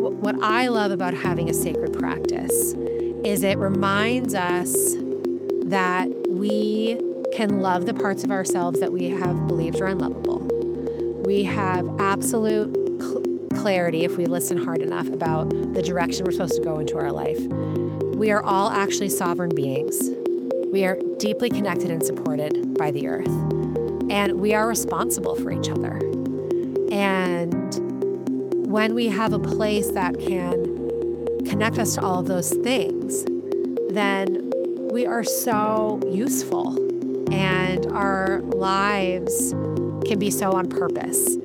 what I love about having a sacred practice is it reminds us that we can love the parts of ourselves that we have believed are unlovable. We have absolute clarity, if we listen hard enough, about the direction we're supposed to go into our life. We are all actually sovereign beings. We are deeply connected and supported by the earth. And we are responsible for each other. And when we have a place that can connect us to all of those things, then we are so useful and our lives can be so on purpose.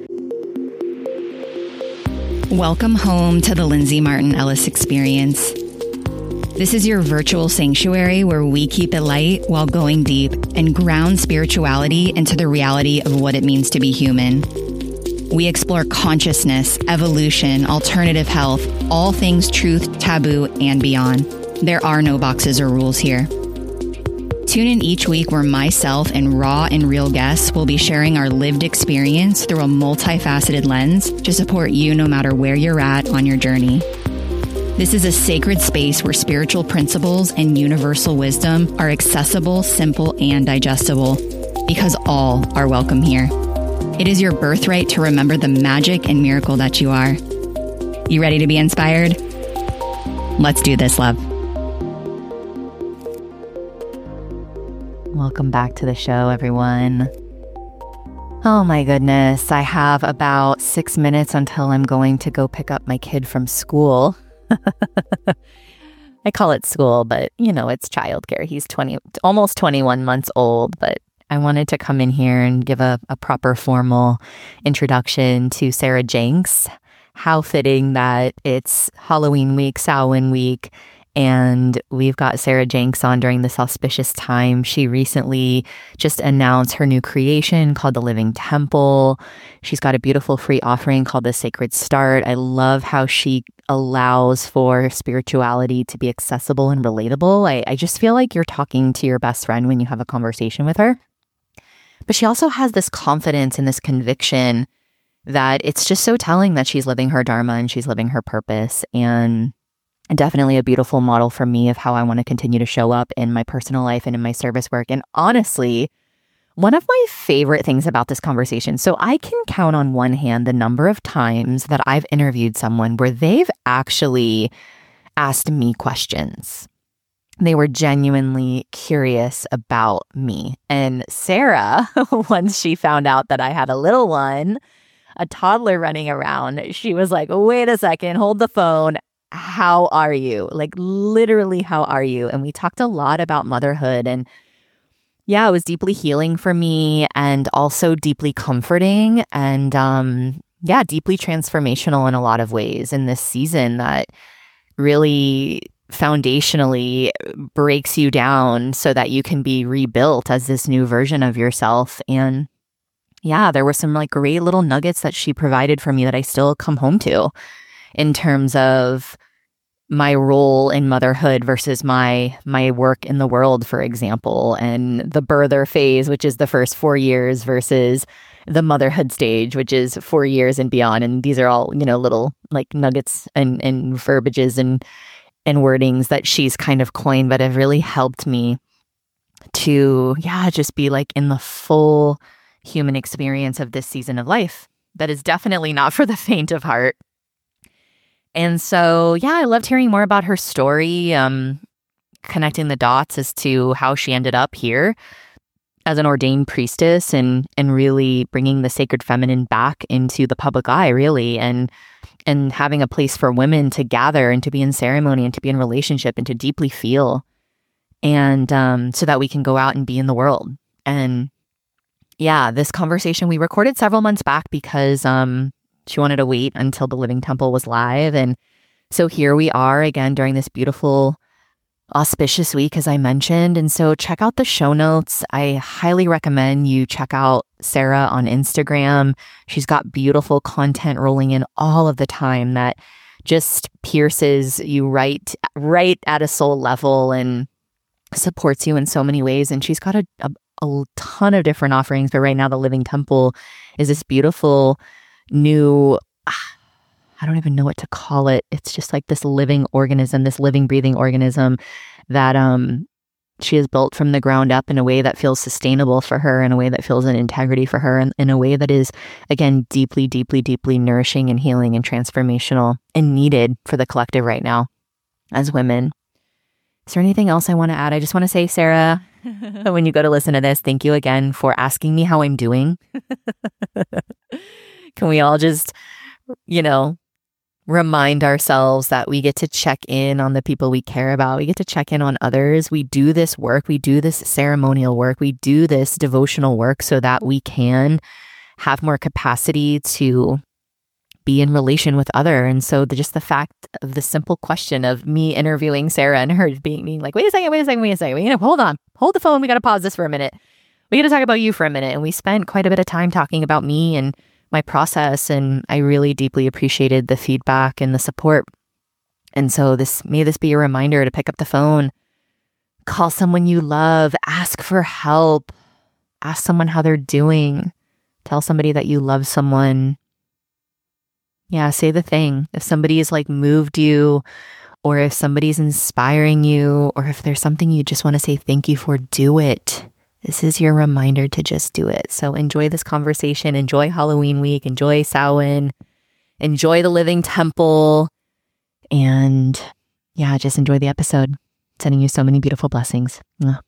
Welcome home to the Lindsay Martin Ellis Experience. This is your virtual sanctuary where we keep it light while going deep and ground spirituality into the reality of what it means to be human. We explore consciousness, evolution, alternative health, all things truth, taboo, and beyond. There are no boxes or rules here. Tune in each week where myself and raw and real guests will be sharing our lived experience through a multifaceted lens to support you no matter where you're at on your journey. This is a sacred space where spiritual principles and universal wisdom are accessible, simple, and digestible, because all are welcome here. It is your birthright to remember the magic and miracle that you are. You ready to be inspired? Let's do this, love. Welcome back to the show, everyone. Oh my goodness, I have about 6 minutes until I'm going to go pick up my kid from school. I call it school, but it's childcare. He's almost 21 months old, but I wanted to come in here and give a proper formal introduction to Sarah Jenks. How fitting that it's Halloween week, Samhain week, and we've got Sarah Jenks on during this auspicious time. She recently just announced her new creation called The Living Temple. She's got a beautiful free offering called The Sacred Start. I love how she allows for spirituality to be accessible and relatable. I just feel like you're talking to your best friend when you have a conversation with her. But she also has this confidence and this conviction that it's just so telling that she's living her dharma and she's living her purpose. And definitely a beautiful model for me of how I want to continue to show up in my personal life and in my service work. And honestly, one of my favorite things about this conversation, so I can count on one hand the number of times that I've interviewed someone where they've actually asked me questions. They were genuinely curious about me. And Sarah, once she found out that I had a little one, a toddler running around, she was like, wait a second, hold the phone. How are you? Like literally, how are you? And we talked a lot about motherhood. And yeah, it was deeply healing for me and also deeply comforting and deeply transformational in a lot of ways in this season that really foundationally breaks you down so that you can be rebuilt as this new version of yourself. And yeah, there were some like great little nuggets that she provided for me that I still come home to in terms of my role in motherhood versus my work in the world, for example, and the birther phase, which is the first 4 years, versus the motherhood stage, which is 4 years and beyond. And these are all, little like nuggets and verbiages and wordings that she's kind of coined, but have really helped me to, just be like in the full human experience of this season of life. That is definitely not for the faint of heart. And so, I loved hearing more about her story, connecting the dots as to how she ended up here as an ordained priestess and really bringing the sacred feminine back into the public eye, really, and having a place for women to gather and to be in ceremony and to be in relationship and to deeply feel, and so that we can go out and be in the world. And this conversation we recorded several months back because she wanted to wait until the Living Temple was live. And so here we are again during this beautiful, auspicious week, as I mentioned. And so check out the show notes. I highly recommend you check out Sarah on Instagram. She's got beautiful content rolling in all of the time that just pierces you right at a soul level and supports you in so many ways. And she's got a ton of different offerings. But right now, the Living Temple is this beautiful new, I don't even know what to call it. It's just like this living organism, this living, breathing organism that she has built from the ground up in a way that feels sustainable for her, in a way that feels an integrity for her, and in a way that is, again, deeply, deeply, deeply nourishing and healing and transformational and needed for the collective right now as women. Is there anything else I want to add? I just want to say, Sarah, when you go to listen to this, thank you again for asking me how I'm doing. Can we all just, remind ourselves that we get to check in on the people we care about. We get to check in on others. We do this work. We do this ceremonial work. We do this devotional work so that we can have more capacity to be in relation with other. And so just the fact of the simple question of me interviewing Sarah and her being like, wait a second. Hold the phone. We got to pause this for a minute. We got to talk about you for a minute. And we spent quite a bit of time talking about me and my process, and I really deeply appreciated the feedback and the support. And so may this be a reminder to pick up the phone, call someone you love, ask for help, ask someone how they're doing, tell somebody that you love someone. Yeah, say the thing. If somebody's like moved you, or if somebody's inspiring you, or if there's something you just want to say thank you for, do it. This is your reminder to just do it. So enjoy this conversation. Enjoy Halloween week. Enjoy Samhain. Enjoy the Living Temple. And yeah, just enjoy the episode. Sending you so many beautiful blessings. Mwah.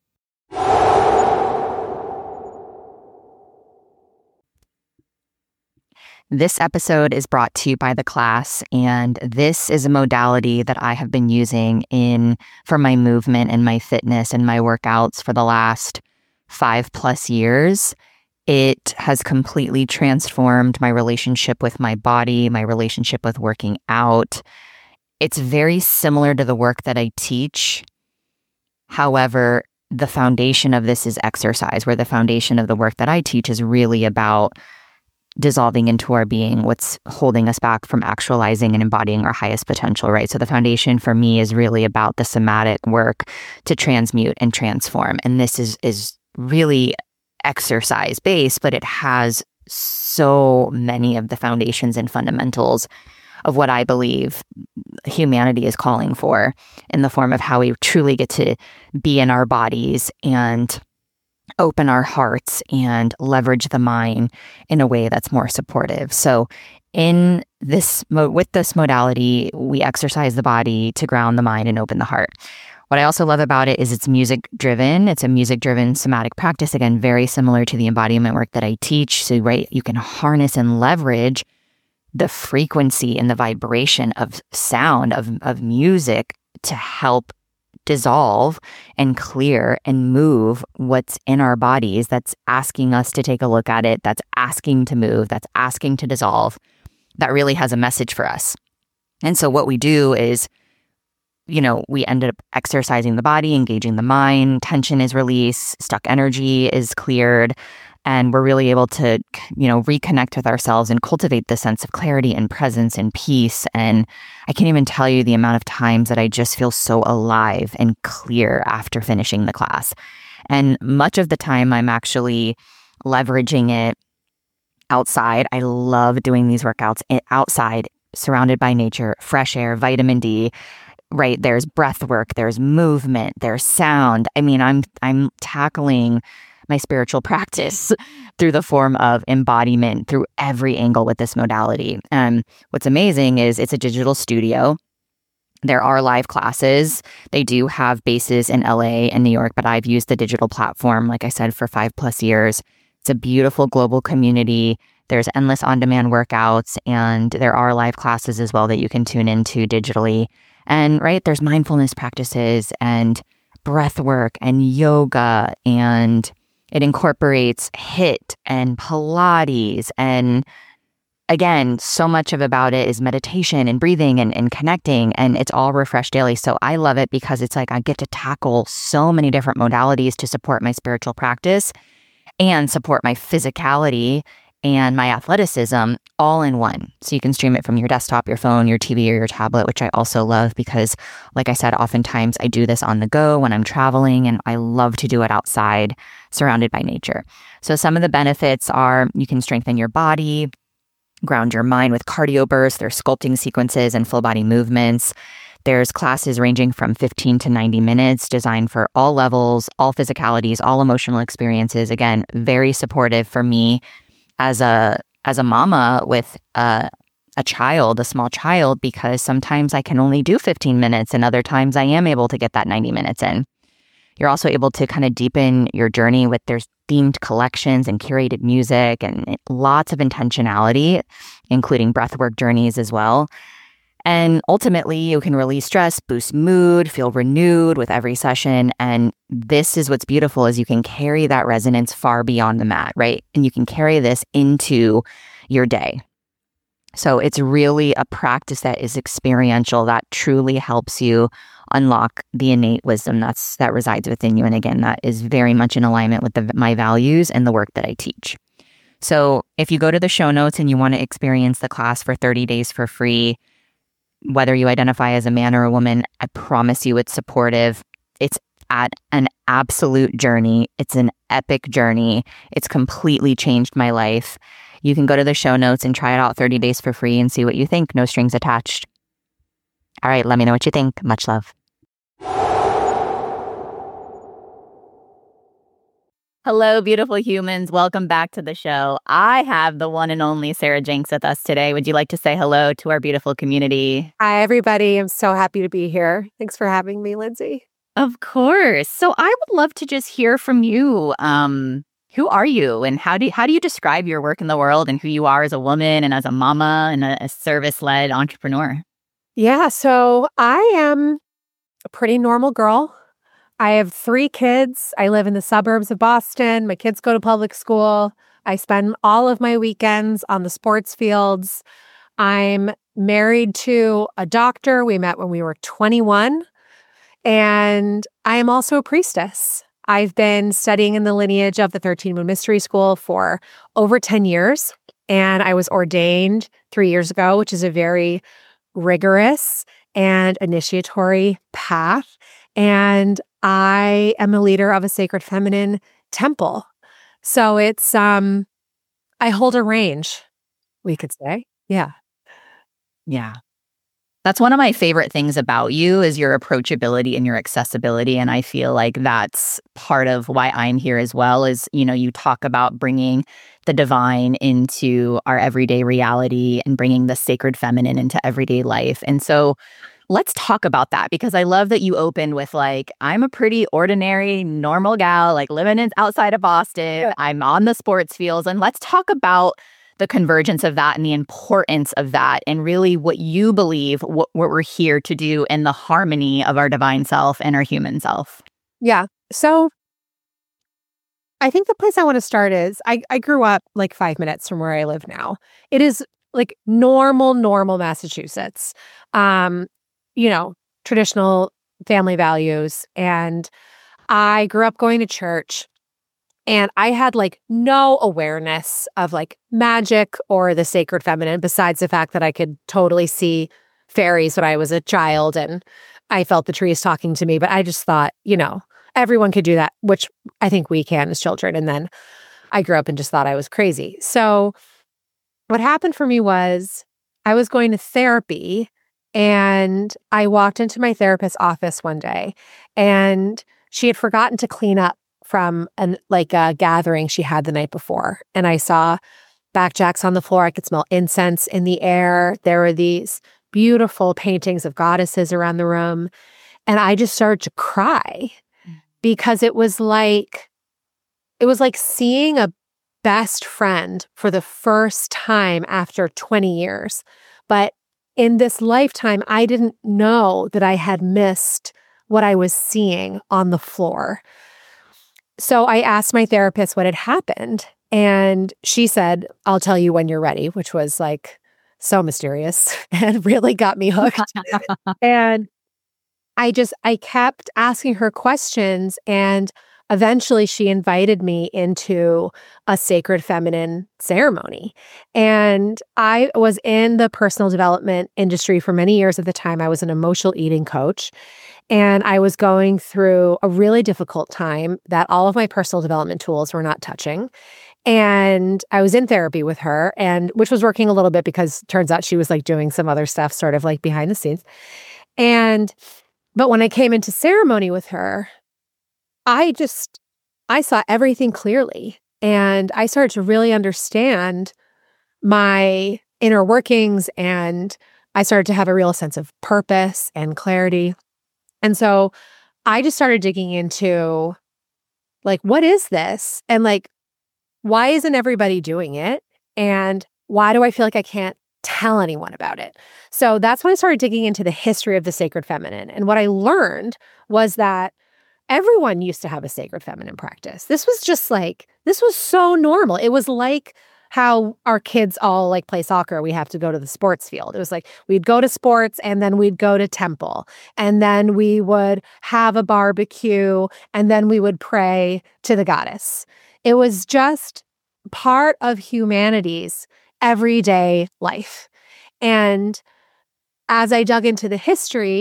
This episode is brought to you by the class, and this is a modality that I have been using for my movement and my fitness and my workouts for the last 5+ years. It has completely transformed my relationship with my body, my relationship with working out. It's very similar to the work that I teach. However, the foundation of this is exercise, where the foundation of the work that I teach is really about dissolving into our being, what's holding us back from actualizing and embodying our highest potential, right? So the foundation for me is really about the somatic work to transmute and transform. And this is really exercise based, but it has so many of the foundations and fundamentals of what I believe humanity is calling for, in the form of how we truly get to be in our bodies and open our hearts and leverage the mind in a way that's more supportive. So with this modality, we exercise the body to ground the mind and open the heart. What I also love about it is it's music driven. It's a music driven somatic practice. Again, very similar to the embodiment work that I teach. So, right, you can harness and leverage the frequency and the vibration of sound, of music, to help dissolve and clear and move what's in our bodies that's asking us to take a look at it, that's asking to move, that's asking to dissolve, that really has a message for us. And so what we do is, we end up exercising the body, engaging the mind, tension is released, stuck energy is cleared, and we're really able to, reconnect with ourselves and cultivate this sense of clarity and presence and peace. And I can't even tell you the amount of times that I just feel so alive and clear after finishing the class. And much of the time I'm actually leveraging it outside. I love doing these workouts outside, surrounded by nature, fresh air, vitamin D, right? There's breath work, there's movement, there's sound. I mean, I'm tackling my spiritual practice through the form of embodiment through every angle with this modality. What's amazing is it's a digital studio. There are live classes. They do have bases in LA and New York, but I've used the digital platform, like I said, for 5+ years. It's a beautiful global community. There's endless on-demand workouts, and there are live classes as well that you can tune into digitally. And right, there's mindfulness practices and breath work and yoga, and it incorporates HIIT and Pilates. And again, so much about it is meditation and breathing and connecting, and it's all refreshed daily. So I love it because it's like I get to tackle so many different modalities to support my spiritual practice and support my physicality and my athleticism all in one. So you can stream it from your desktop, your phone, your TV, or your tablet, which I also love because, like I said, oftentimes I do this on the go when I'm traveling, and I love to do it outside, surrounded by nature. So some of the benefits are you can strengthen your body, ground your mind with cardio bursts. There's sculpting sequences and full body movements. There's classes ranging from 15 to 90 minutes, designed for all levels, all physicalities, all emotional experiences. Again, very supportive for me as a mama with a child, a small child, because sometimes I can only do 15 minutes and other times I am able to get that 90 minutes in. You're also able to kind of deepen your journey with there's themed collections and curated music and lots of intentionality, including breathwork journeys as well. And ultimately, you can release stress, boost mood, feel renewed with every session. And this is what's beautiful is you can carry that resonance far beyond the mat, right? And you can carry this into your day. So it's really a practice that is experiential, that truly helps you unlock the innate wisdom that resides within you. And again, that is very much in alignment with my values and the work that I teach. So if you go to the show notes and you want to experience the class for 30 days for free, whether you identify as a man or a woman, I promise you it's supportive. It's at an absolute journey. It's an epic journey. It's completely changed my life. You can go to the show notes and try it out 30 days for free and see what you think. No strings attached. All right, let me know what you think. Much love. Hello, beautiful humans. Welcome back to the show. I have the one and only Sarah Jenks with us today. Would you like to say hello to our beautiful community? Hi, everybody. I'm so happy to be here. Thanks for having me, Lindsay. Of course. So I would love to just hear from you. Who are you and how do you describe your work in the world and who you are as a woman and as a mama and a service-led entrepreneur? Yeah, so I am a pretty normal girl. I have 3 kids. I live in the suburbs of Boston. My kids go to public school. I spend all of my weekends on the sports fields. I'm married to a doctor. We met when we were 21. And I am also a priestess. I've been studying in the lineage of the 13 Moon Mystery School for over 10 years. And I was ordained 3 years ago, which is a very rigorous and initiatory path. And I am a leader of a sacred feminine temple. So it's, I hold a range, we could say. Yeah. Yeah. That's one of my favorite things about you is your approachability and your accessibility. And I feel like that's part of why I'm here as well is, you talk about bringing the divine into our everyday reality and bringing the sacred feminine into everyday life. And so let's talk about that because I love that you opened with I'm a pretty ordinary, normal gal, living outside of Boston. Yeah. I'm on the sports fields. And let's talk about the convergence of that and the importance of that and really what you believe, what we're here to do and the harmony of our divine self and our human self. Yeah. So I think the place I want to start is I grew up 5 minutes from where I live now. It is normal Massachusetts. Traditional family values. And I grew up going to church. And I had no awareness of magic or the sacred feminine, besides the fact that I could totally see fairies when I was a child and I felt the trees talking to me. But I just thought, everyone could do that, which I think we can as children. And then I grew up and just thought I was crazy. So what happened for me was I was going to therapy and I walked into my therapist's office one day and she had forgotten to clean up from a gathering she had the night before. And I saw backjacks on the floor. I could smell incense in the air. There were these beautiful paintings of goddesses around the room. And I just started to cry because it was like seeing a best friend for the first time after 20 years. But in this lifetime, I didn't know that I had missed what I was seeing on the floor. So I asked my therapist what had happened, and she said, "I'll tell you when you're ready," which was so mysterious and really got me hooked. And I kept asking her questions, and eventually she invited me into a sacred feminine ceremony. And I was in the personal development industry for many years at the time. I was an emotional eating coach. And I was going through a really difficult time that all of my personal development tools were not touching. And I was in therapy with her, and which was working a little bit because turns out she was like doing some other stuff sort of like behind the scenes. But when I came into ceremony with her, I saw everything clearly. And I started to really understand my inner workings, and I started to have a real sense of purpose and clarity. And so I just started digging into like, what is this? And like, why isn't everybody doing it? And why do I feel like I can't tell anyone about it? So that's when I started digging into the history of the sacred feminine. And what I learned was that everyone used to have a sacred feminine practice. This was so normal. It was like how our kids all like play soccer. We have to go to the sports field. It was like we'd go to sports and then we'd go to temple and then we would have a barbecue and then we would pray to the goddess. It was just part of humanity's everyday life. And as I dug into the history,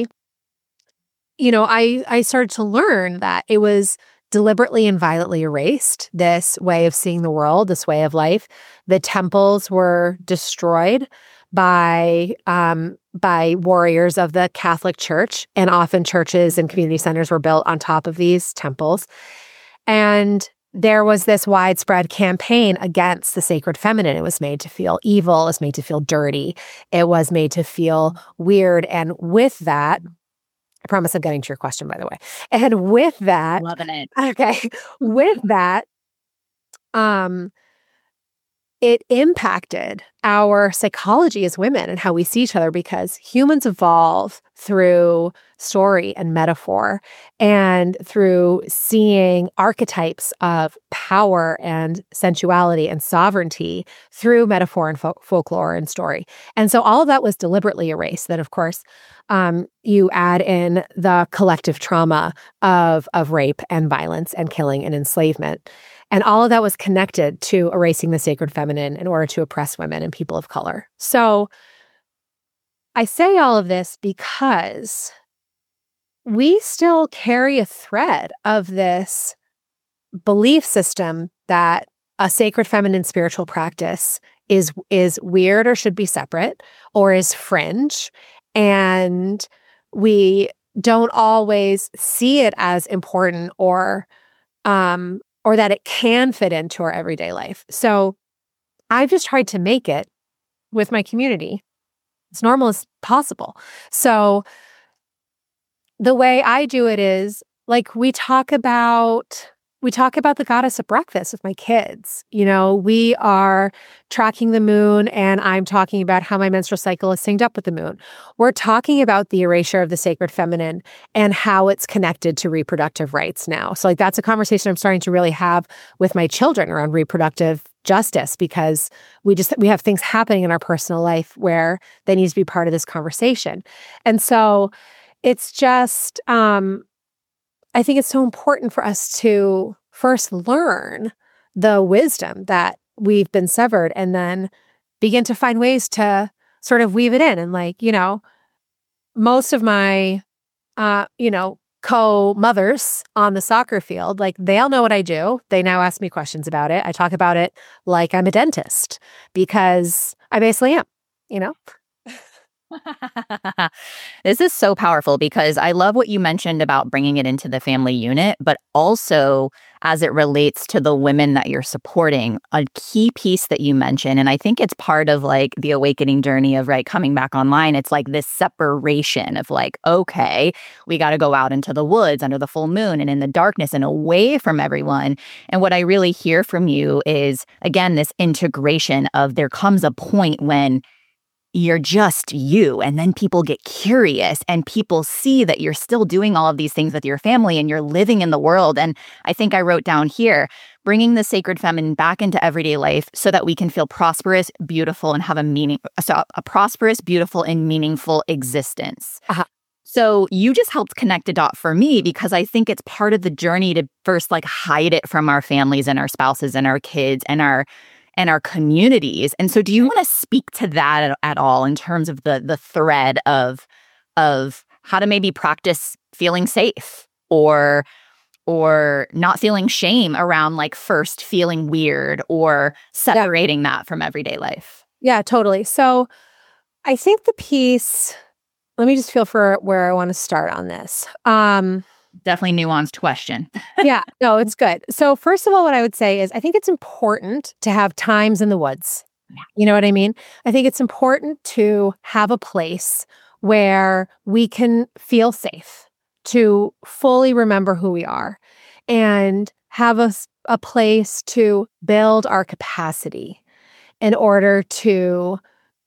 I started to learn that it was deliberately and violently erased, this way of seeing the world, this way of life. The temples were destroyed by warriors of the Catholic Church, and often churches and community centers were built on top of these temples. And there was this widespread campaign against the sacred feminine. It was made to feel evil. It was made to feel dirty. It was made to feel weird. And with that, I promise I'm getting to your question, by the way. And with that, loving it. Okay. With that, it impacted our psychology as women and how we see each other, because humans evolve through story and metaphor and through seeing archetypes of power and sensuality and sovereignty through metaphor and folklore and story. And so all of that was deliberately erased. Then, of course, you add in the collective trauma of rape and violence and killing and enslavement. And all of that was connected to erasing the sacred feminine in order to oppress women and people of color. So I say all of this because we still carry a thread of this belief system that a sacred feminine spiritual practice is weird or should be separate or is fringe. And we don't always see it as important or that it can fit into our everyday life. So I've just tried to make it with my community as normal as possible. So the way I do it is like we talk about the goddess at breakfast with my kids. We are tracking the moon and I'm talking about how my menstrual cycle is synced up with the moon. We're talking about the erasure of the sacred feminine and how it's connected to reproductive rights now. So like that's a conversation I'm starting to really have with my children around reproductive justice, because we have things happening in our personal life where they need to be part of this conversation. And so it's just, I think it's so important for us to first learn the wisdom that we've been severed and then begin to find ways to sort of weave it in. And like, most of my, co-mothers on the soccer field, like they all know what I do. They now ask me questions about it. I talk about it like I'm a dentist because I basically am, This is so powerful because I love what you mentioned about bringing it into the family unit, but also as it relates to the women that you're supporting, a key piece that you mentioned, and I think it's part of like the awakening journey of coming back online. It's like this separation of like, okay, we got to go out into the woods under the full moon and in the darkness and away from everyone. And what I really hear from you is, again, this integration of there comes a point when you're just you. And then people get curious and people see that you're still doing all of these things with your family and you're living in the world. And I think I wrote down here, bringing the sacred feminine back into everyday life so that we can feel prosperous, beautiful, and have a prosperous, beautiful, and meaningful existence. Uh-huh. So you just helped connect a dot for me because I think it's part of the journey to first hide it from our families and our spouses and our kids and our communities. And so do you want to speak to that at all in terms of the thread of how to maybe practice feeling safe or or not feeling shame around like first feeling weird or separating that from everyday life? Yeah, totally. So I think the piece, let me just feel for where I want to start on this. Definitely nuanced question. Yeah, no, it's good. So first of all, what I would say is I think it's important to have times in the woods. You know what I mean? I think it's important to have a place where we can feel safe, to fully remember who we are, and have a place to build our capacity in order to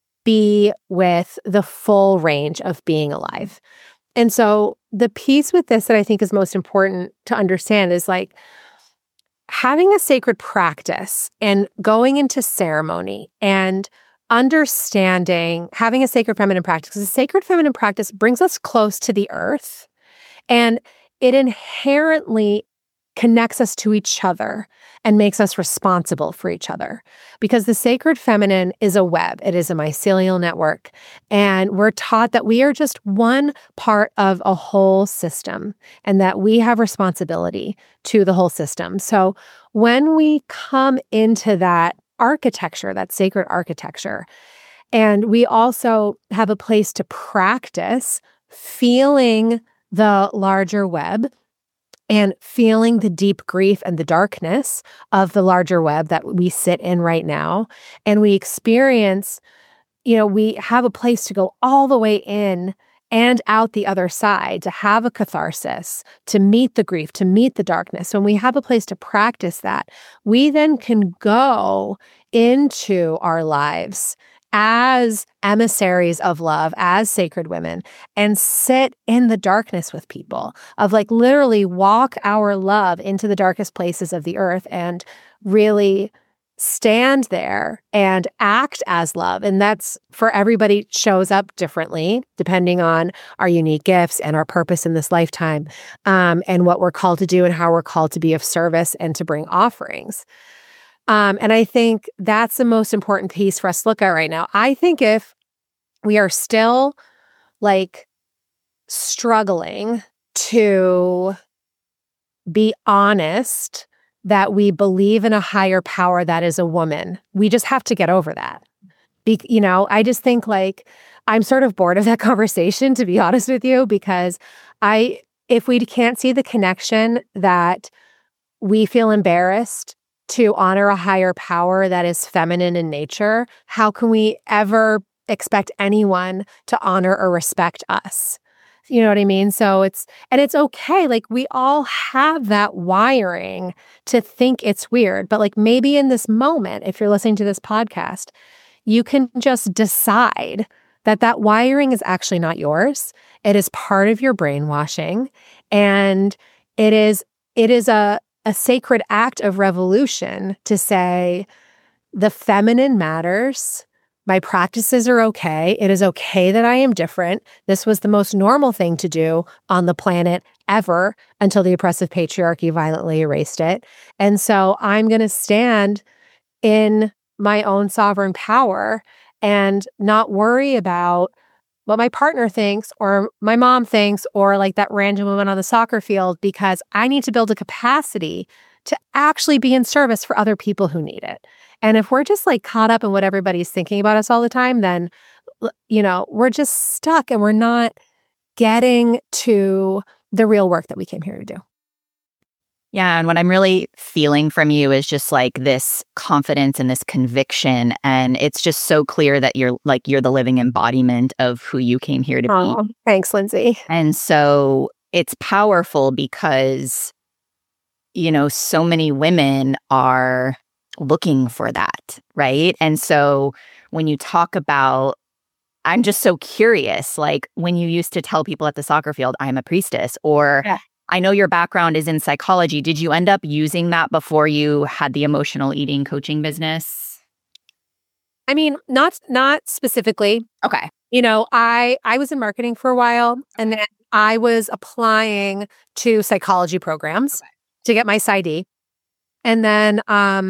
be with the full range of being alive. And so the piece with this that I think is most important to understand is like having a sacred practice and going into ceremony and understanding, having a sacred feminine practice. Because a sacred feminine practice brings us close to the earth, and it inherently connects us to each other and makes us responsible for each other. Because the sacred feminine is a web, it is a mycelial network. And we're taught that we are just one part of a whole system and that we have responsibility to the whole system. So when we come into that architecture, that sacred architecture, and we also have a place to practice feeling the larger web and feeling the deep grief and the darkness of the larger web that we sit in right now. And we experience, we have a place to go all the way in and out the other side, to have a catharsis, to meet the grief, to meet the darkness. When we have a place to practice that, we then can go into our lives as emissaries of love, as sacred women, and sit in the darkness with people, of like literally walk our love into the darkest places of the earth and really stand there and act as love. And that's for everybody, shows up differently depending on our unique gifts and our purpose in this lifetime, and what we're called to do and how we're called to be of service and to bring offerings. And I think that's the most important piece for us to look at right now. I think if we are still like struggling to be honest that we believe in a higher power that is a woman, we just have to get over that. I just think like I'm sort of bored of that conversation, to be honest with you, because if we can't see the connection that we feel embarrassed to honor a higher power that is feminine in nature, how can we ever expect anyone to honor or respect us? You know what I mean? So it's okay. Like we all have that wiring to think it's weird, but like maybe in this moment, if you're listening to this podcast, you can just decide that wiring is actually not yours. It is part of your brainwashing, and it is a sacred act of revolution to say the feminine matters. My practices are okay. It is okay that I am different. This was the most normal thing to do on the planet ever until the oppressive patriarchy violently erased it. And so I'm going to stand in my own sovereign power and not worry about what my partner thinks or my mom thinks or like that random woman on the soccer field, because I need to build a capacity to actually be in service for other people who need it. And if we're just like caught up in what everybody's thinking about us all the time, then, we're just stuck and we're not getting to the real work that we came here to do. Yeah. And what I'm really feeling from you is just like this confidence and this conviction. And it's just so clear that you're the living embodiment of who you came here to be. Thanks, Lindsay. And so it's powerful because, so many women are looking for that, right? And so when you talk about, I'm just so curious, like when you used to tell people at the soccer field, I'm a priestess, or I know your background is in psychology. Did you end up using that before you had the emotional eating coaching business? I mean, not specifically. Okay. I was in marketing for a while, and then I was applying to psychology programs to get my PsyD. And then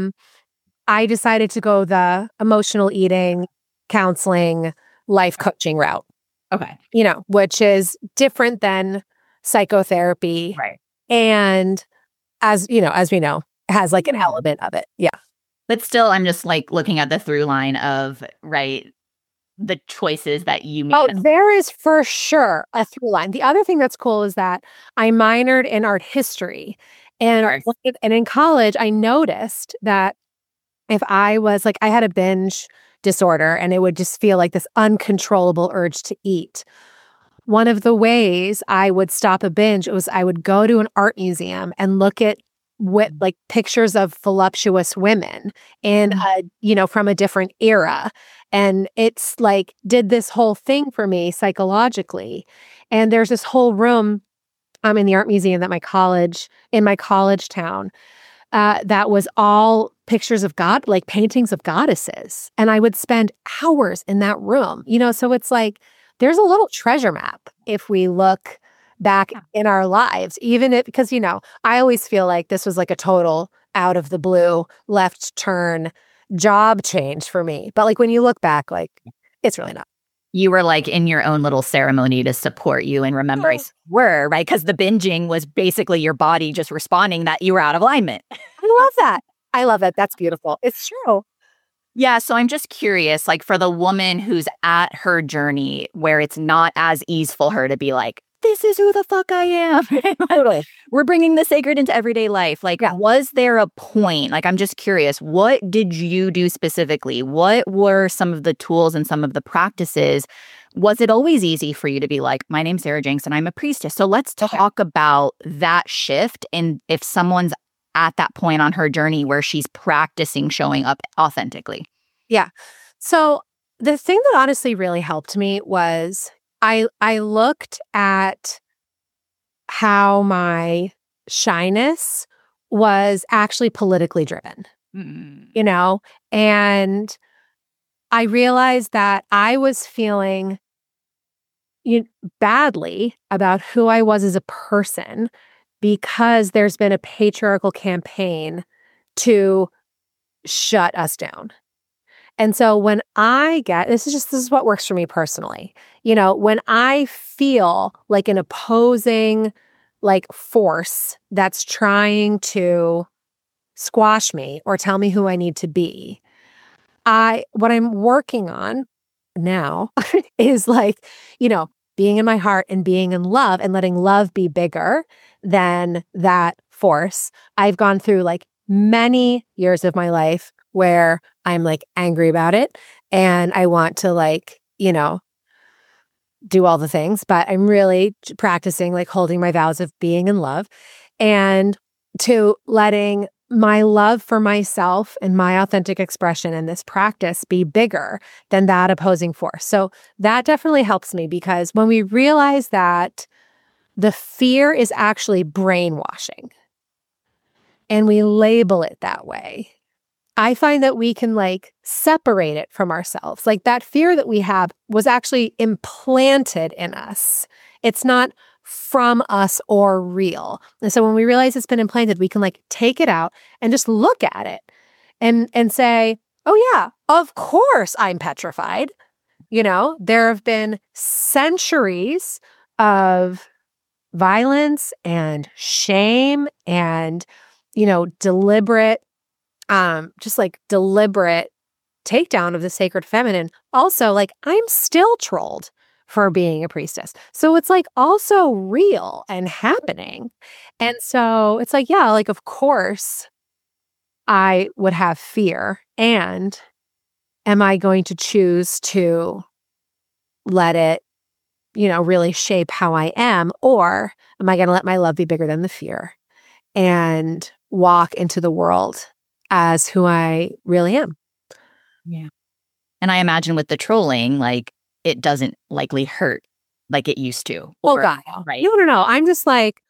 I decided to go the emotional eating counseling life coaching route. Okay. Which is different than psychotherapy. Right. And as we know, has like an element of it. Yeah. But still, I'm just like looking at the through line of, right, the choices that you made. Oh, there is for sure a through line. The other thing that's cool is that I minored in art history. And in college, I noticed that if I was like, I had a binge disorder and it would just feel like this uncontrollable urge to eat. One of the ways I would stop a binge was I would go to an art museum and look at like pictures of voluptuous women in from a different era. And it's like did this whole thing for me psychologically. And there's this whole room in the art museum that in my college town that was all pictures of God, like paintings of goddesses. And I would spend hours in that room, so it's like there's a little treasure map if we look back in our lives, because, I always feel like this was like a total out of the blue left turn job change for me. But like when you look back, like it's really not. You were like in your own little ceremony to support you and remember you were, right? Because the binging was basically your body just responding that you were out of alignment. I love that. That's beautiful. It's true. Yeah. So I'm just curious, like for the woman who's at her journey where it's not as easeful her to be like, this is who the fuck I am. Totally. We're bringing the sacred into everyday life. Like, was there a point? Like, I'm just curious, what did you do specifically? What were some of the tools and some of the practices? Was it always easy for you to be like, my name's Sarah Jenks and I'm a priestess? So let's talk about that shift. And if someone's at that point on her journey where she's practicing showing up authentically. Yeah. So the thing that honestly really helped me was I looked at how my shyness was actually politically driven, and I realized that I was feeling badly about who I was as a person because there's been a patriarchal campaign to shut us down. And so when this is what works for me personally. When I feel like an opposing force that's trying to squash me or tell me who I need to be, what I'm working on now is being in my heart and being in love and letting love be bigger than that force. I've gone through many years of my life where I'm angry about it and I want to do all the things, but I'm really practicing holding my vows of being in love and to letting my love for myself and my authentic expression in this practice be bigger than that opposing force. So that definitely helps me because when we realize that the fear is actually brainwashing and we label it that way, I find that we can separate it from ourselves. That fear that we have was actually implanted in us. It's not from us or real. And so when we realize it's been implanted, we can take it out and just look at it and say, oh yeah, of course I'm petrified. There have been centuries of violence and shame and, deliberate deliberate takedown of the sacred feminine. Also, I'm still trolled for being a priestess. So it's also real and happening. And so it's of course I would have fear. And am I going to choose to let it, really shape how I am? Or am I going to let my love be bigger than the fear and walk into the world as who I really am? Yeah. And I imagine with the trolling, it doesn't likely hurt like it used to. God, right? No. I'm just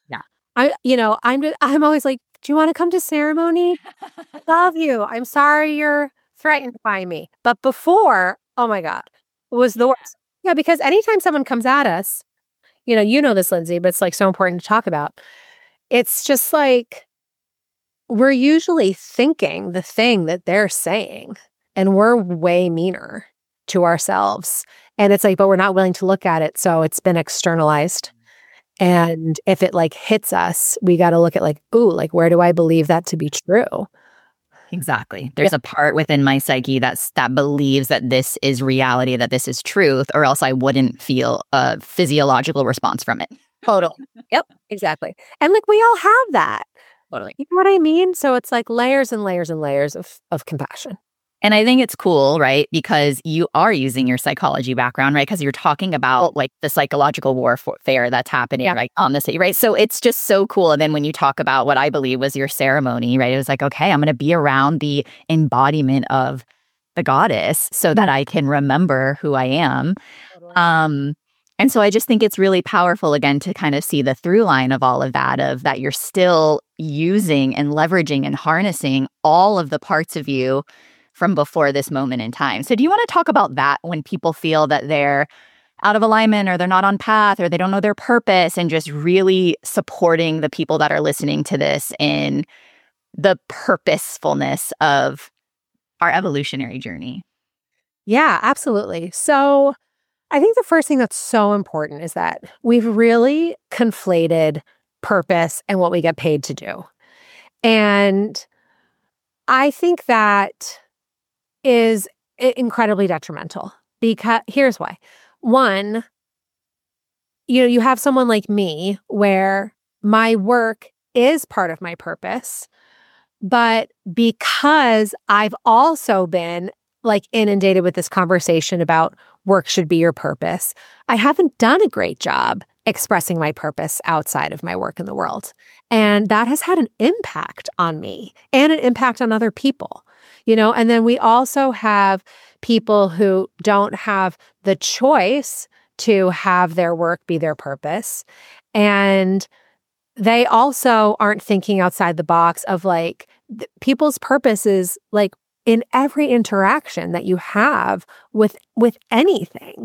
I'm always do you want to come to ceremony? Love you. I'm sorry you're threatened by me. But before, oh my God, it was the worst. Yeah, because anytime someone comes at us, you know this, Lindsay, but it's so important to talk about. It's just we're usually thinking the thing that they're saying, and we're way meaner to ourselves. And it's but we're not willing to look at it. So it's been externalized. And if it like hits us, we got to look at like, ooh, like where do I believe that to be true? Exactly. There's a part within my psyche that believes that this is reality, that this is truth, or else I wouldn't feel a physiological response from it. Totally. Yep, exactly. And like we all have that. Totally. You know what I mean? So it's like layers and layers and layers of compassion. And I think it's cool, right? Because you are using your psychology background, right? Because you're talking about like the psychological warfare that's happening right on the city, right? So it's just so cool. And then when you talk about what I believe was your ceremony, right? It was like, okay, I'm going to be around the embodiment of the goddess so that I can remember who I am. Totally. And so I just think it's really powerful, again, to kind of see the through line of all of that, of that you're still using and leveraging and harnessing all of the parts of you from before this moment in time. So do you want to talk about that when people feel that they're out of alignment or they're not on path or they don't know their purpose, and just really supporting the people that are listening to this in the purposefulness of our evolutionary journey? Yeah, absolutely. So I think the first thing that's so important is that we've really conflated purpose and what we get paid to do. And I think that is incredibly detrimental, because here's why. One, you have someone like me where my work is part of my purpose, but because I've also been like inundated with this conversation about work should be your purpose, I haven't done a great job expressing my purpose outside of my work in the world. And that has had an impact on me and an impact on other people. And then we also have people who don't have the choice to have their work be their purpose. And they also aren't thinking outside the box of like people's purpose is like in every interaction that you have with anything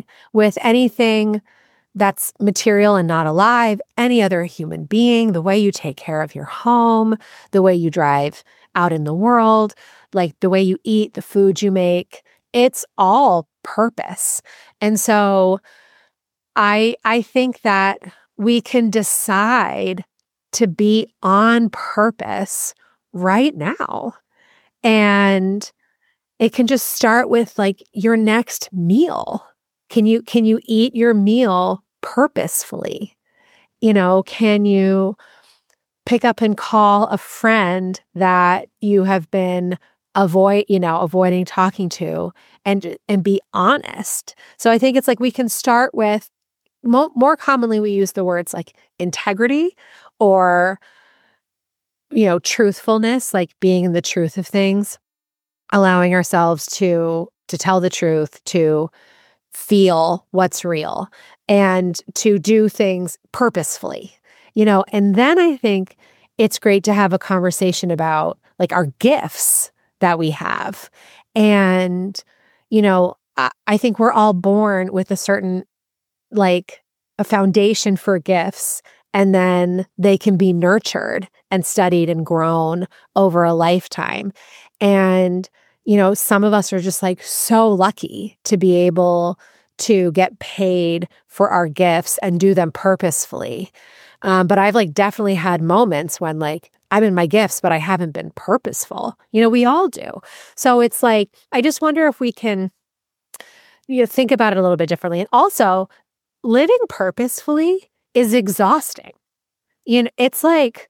that's material and not alive, any other human being, the way you take care of your home, the way you drive out in the world, like the way you eat, the food you make, it's all purpose. And so I think that we can decide to be on purpose right now. And it can just start with like your next meal. Can you eat your meal purposefully? Can you pick up and call a friend that you have been avoiding talking to, and be honest? So I think it's like we can start with more commonly we use the words like integrity or truthfulness, like being in the truth of things, allowing ourselves to tell the truth, to feel what's real, and to do things purposefully. And then I think it's great to have a conversation about like our gifts that we have. And, I think we're all born with a certain, like a foundation for gifts, and then they can be nurtured and studied and grown over a lifetime. And, some of us are just like so lucky to be able to get paid for our gifts and do them purposefully. But I've like definitely had moments when like I'm in my gifts, but I haven't been purposeful. We all do. So it's like, I just wonder if we can, think about it a little bit differently. And also, living purposefully is exhausting. It's like,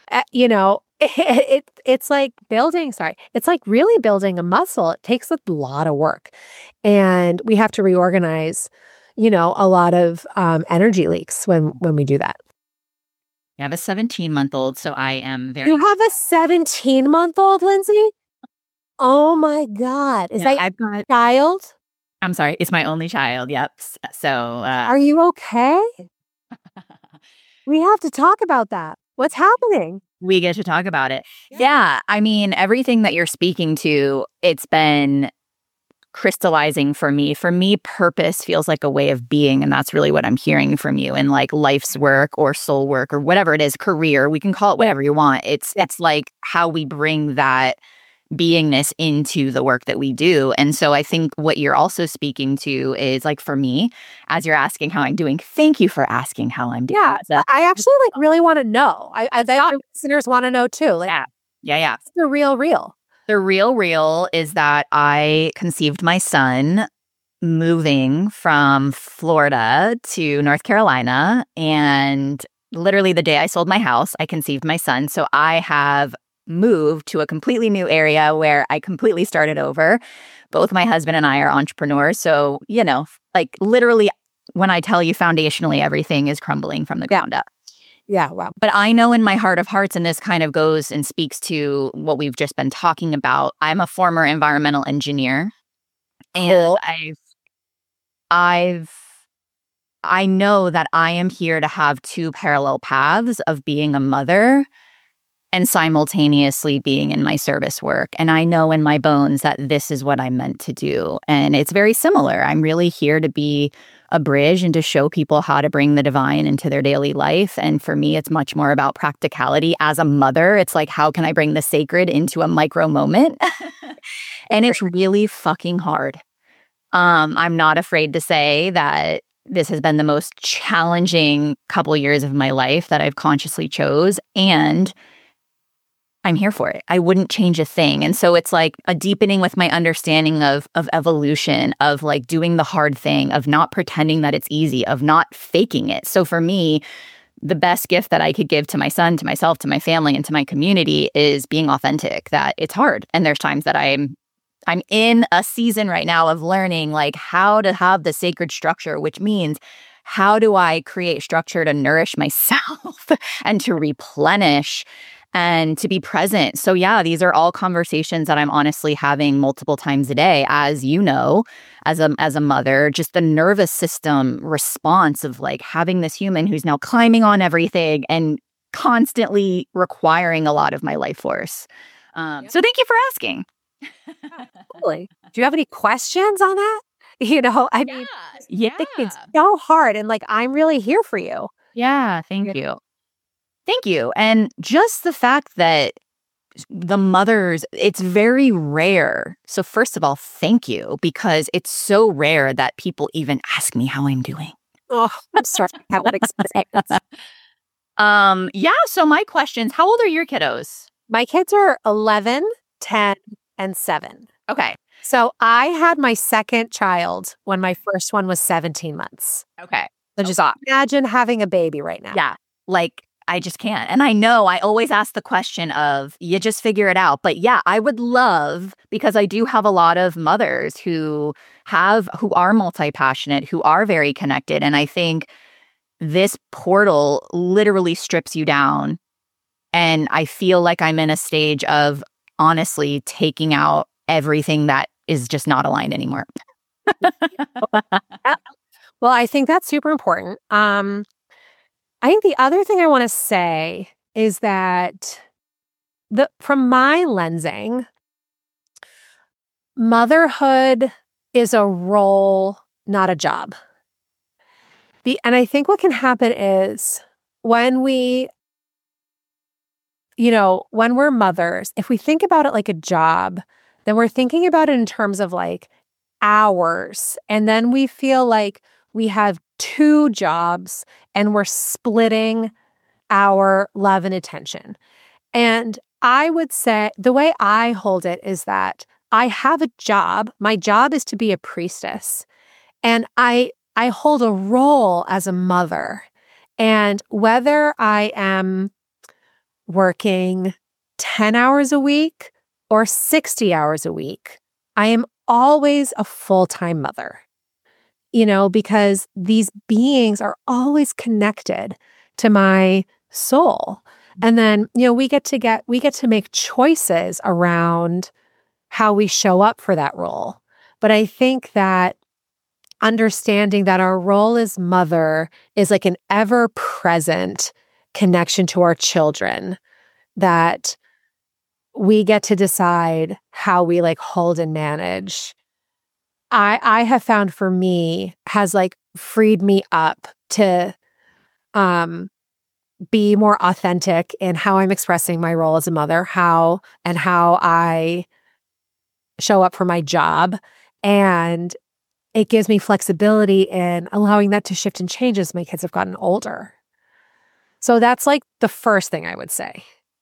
it's like it's like really building a muscle. It takes a lot of work, and we have to reorganize, a lot of energy leaks when we do that. I have a 17-month-old, so I am very... You have a 17-month-old, Lindsay? Oh my God. Is that your child? I'm sorry. It's my only child. Yep. So... Are you okay? We have to talk about that. What's happening? We get to talk about it. Yeah. I mean, everything that you're speaking to, it's been crystallizing for me. For me, purpose feels like a way of being, and that's really what I'm hearing from you. And like life's work or soul work or whatever it is, career, we can call it whatever you want. It's like how we bring that beingness into the work that we do. And so I think what you're also speaking to is like, for me, as you're asking how I'm doing, thank you for asking how I'm doing. Yeah, I actually like really want to know. I think our listeners want to know too. Like, yeah. What's the real? The real is that I conceived my son moving from Florida to North Carolina, and literally the day I sold my house, I conceived my son. So I have moved to a completely new area where I completely started over. Both my husband and I are entrepreneurs. So, like literally when I tell you foundationally, everything is crumbling from the ground up. Yeah, wow. But I know in my heart of hearts, and this kind of goes and speaks to what we've just been talking about, I'm a former environmental engineer. And I know that I am here to have two parallel paths of being a mother and simultaneously being in my service work. And I know in my bones that this is what I'm meant to do. And it's very similar. I'm really here to be a bridge and to show people how to bring the divine into their daily life. And for me, it's much more about practicality. As a mother, it's like, how can I bring the sacred into a micro moment? And it's really fucking hard. I'm not afraid to say that this has been the most challenging couple years of my life that I've consciously chose, and I'm here for it. I wouldn't change a thing. And so it's like a deepening with my understanding of evolution, of like doing the hard thing, of not pretending that it's easy, of not faking it. So for me, the best gift that I could give to my son, to myself, to my family, and to my community is being authentic, that it's hard. And there's times that I'm in a season right now of learning like how to have the sacred structure, which means how do I create structure to nourish myself and to replenish and to be present. So yeah, these are all conversations that I'm honestly having multiple times a day. As you know, as a mother, just the nervous system response of like having this human who's now climbing on everything and constantly requiring a lot of my life force. So thank you for asking. Totally. Do you have any questions on that? I mean, it's so hard, and like I'm really here for you. Yeah, thank you. Thank you. And just the fact that the mothers, it's very rare. So first of all, thank you, because it's so rare that people even ask me how I'm doing. Oh, I'm sorry. I would expect. Yeah. So my questions, how old are your kiddos? My kids are 11, 10, and 7. Okay. So I had my second child when my first one was 17 months. Okay. So just imagine having a baby right now. Yeah. Like, I just can't. And I know I always ask the question of, you just figure it out. But yeah, I would love, because I do have a lot of mothers who are multi-passionate, who are very connected. And I think this portal literally strips you down. And I feel like I'm in a stage of honestly taking out everything that is just not aligned anymore. Well, I think that's super important. I think the other thing I want to say is that from my lensing, motherhood is a role, not a job. And I think what can happen is when we're mothers, if we think about it like a job, then we're thinking about it in terms of like hours. And then we feel like we have 2 jobs and we're splitting our love and attention. And I would say the way I hold it is that I have a job. My job is to be a priestess. And I hold a role as a mother. And whether I am working 10 hours a week or 60 hours a week, I am always a full-time mother. Because these beings are always connected to my soul. And then, we get to make choices around how we show up for that role. But I think that understanding that our role as mother is like an ever-present connection to our children, that we get to decide how we like hold and manage. I have found for me has like freed me up to be more authentic in how I'm expressing my role as a mother, how I show up for my job. And it gives me flexibility in allowing that to shift and change as my kids have gotten older. So that's like the first thing I would say.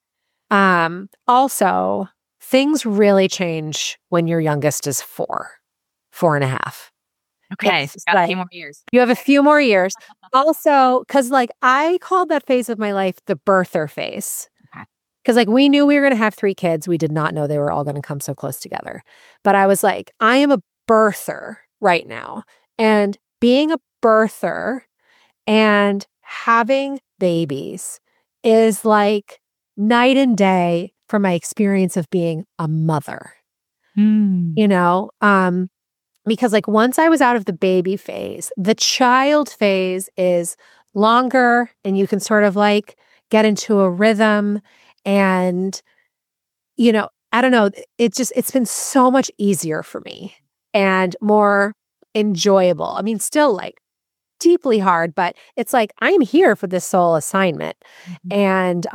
Also, things really change when your youngest is 4.5. Okay. So got a few more years. You have a few more years. Also, because like I called that phase of my life the birther phase. Because like we knew we were going to have 3 kids. We did not know they were all going to come so close together. But I was like, I am a birther right now. And being a birther and having babies is like night and day from my experience of being a mother. You know, because like once I was out of the baby phase, the child phase is longer and you can sort of like get into a rhythm and, you know, I don't know, it's been so much easier for me and more enjoyable. I mean, still like deeply hard, but it's like, I'm here for this sole assignment. And,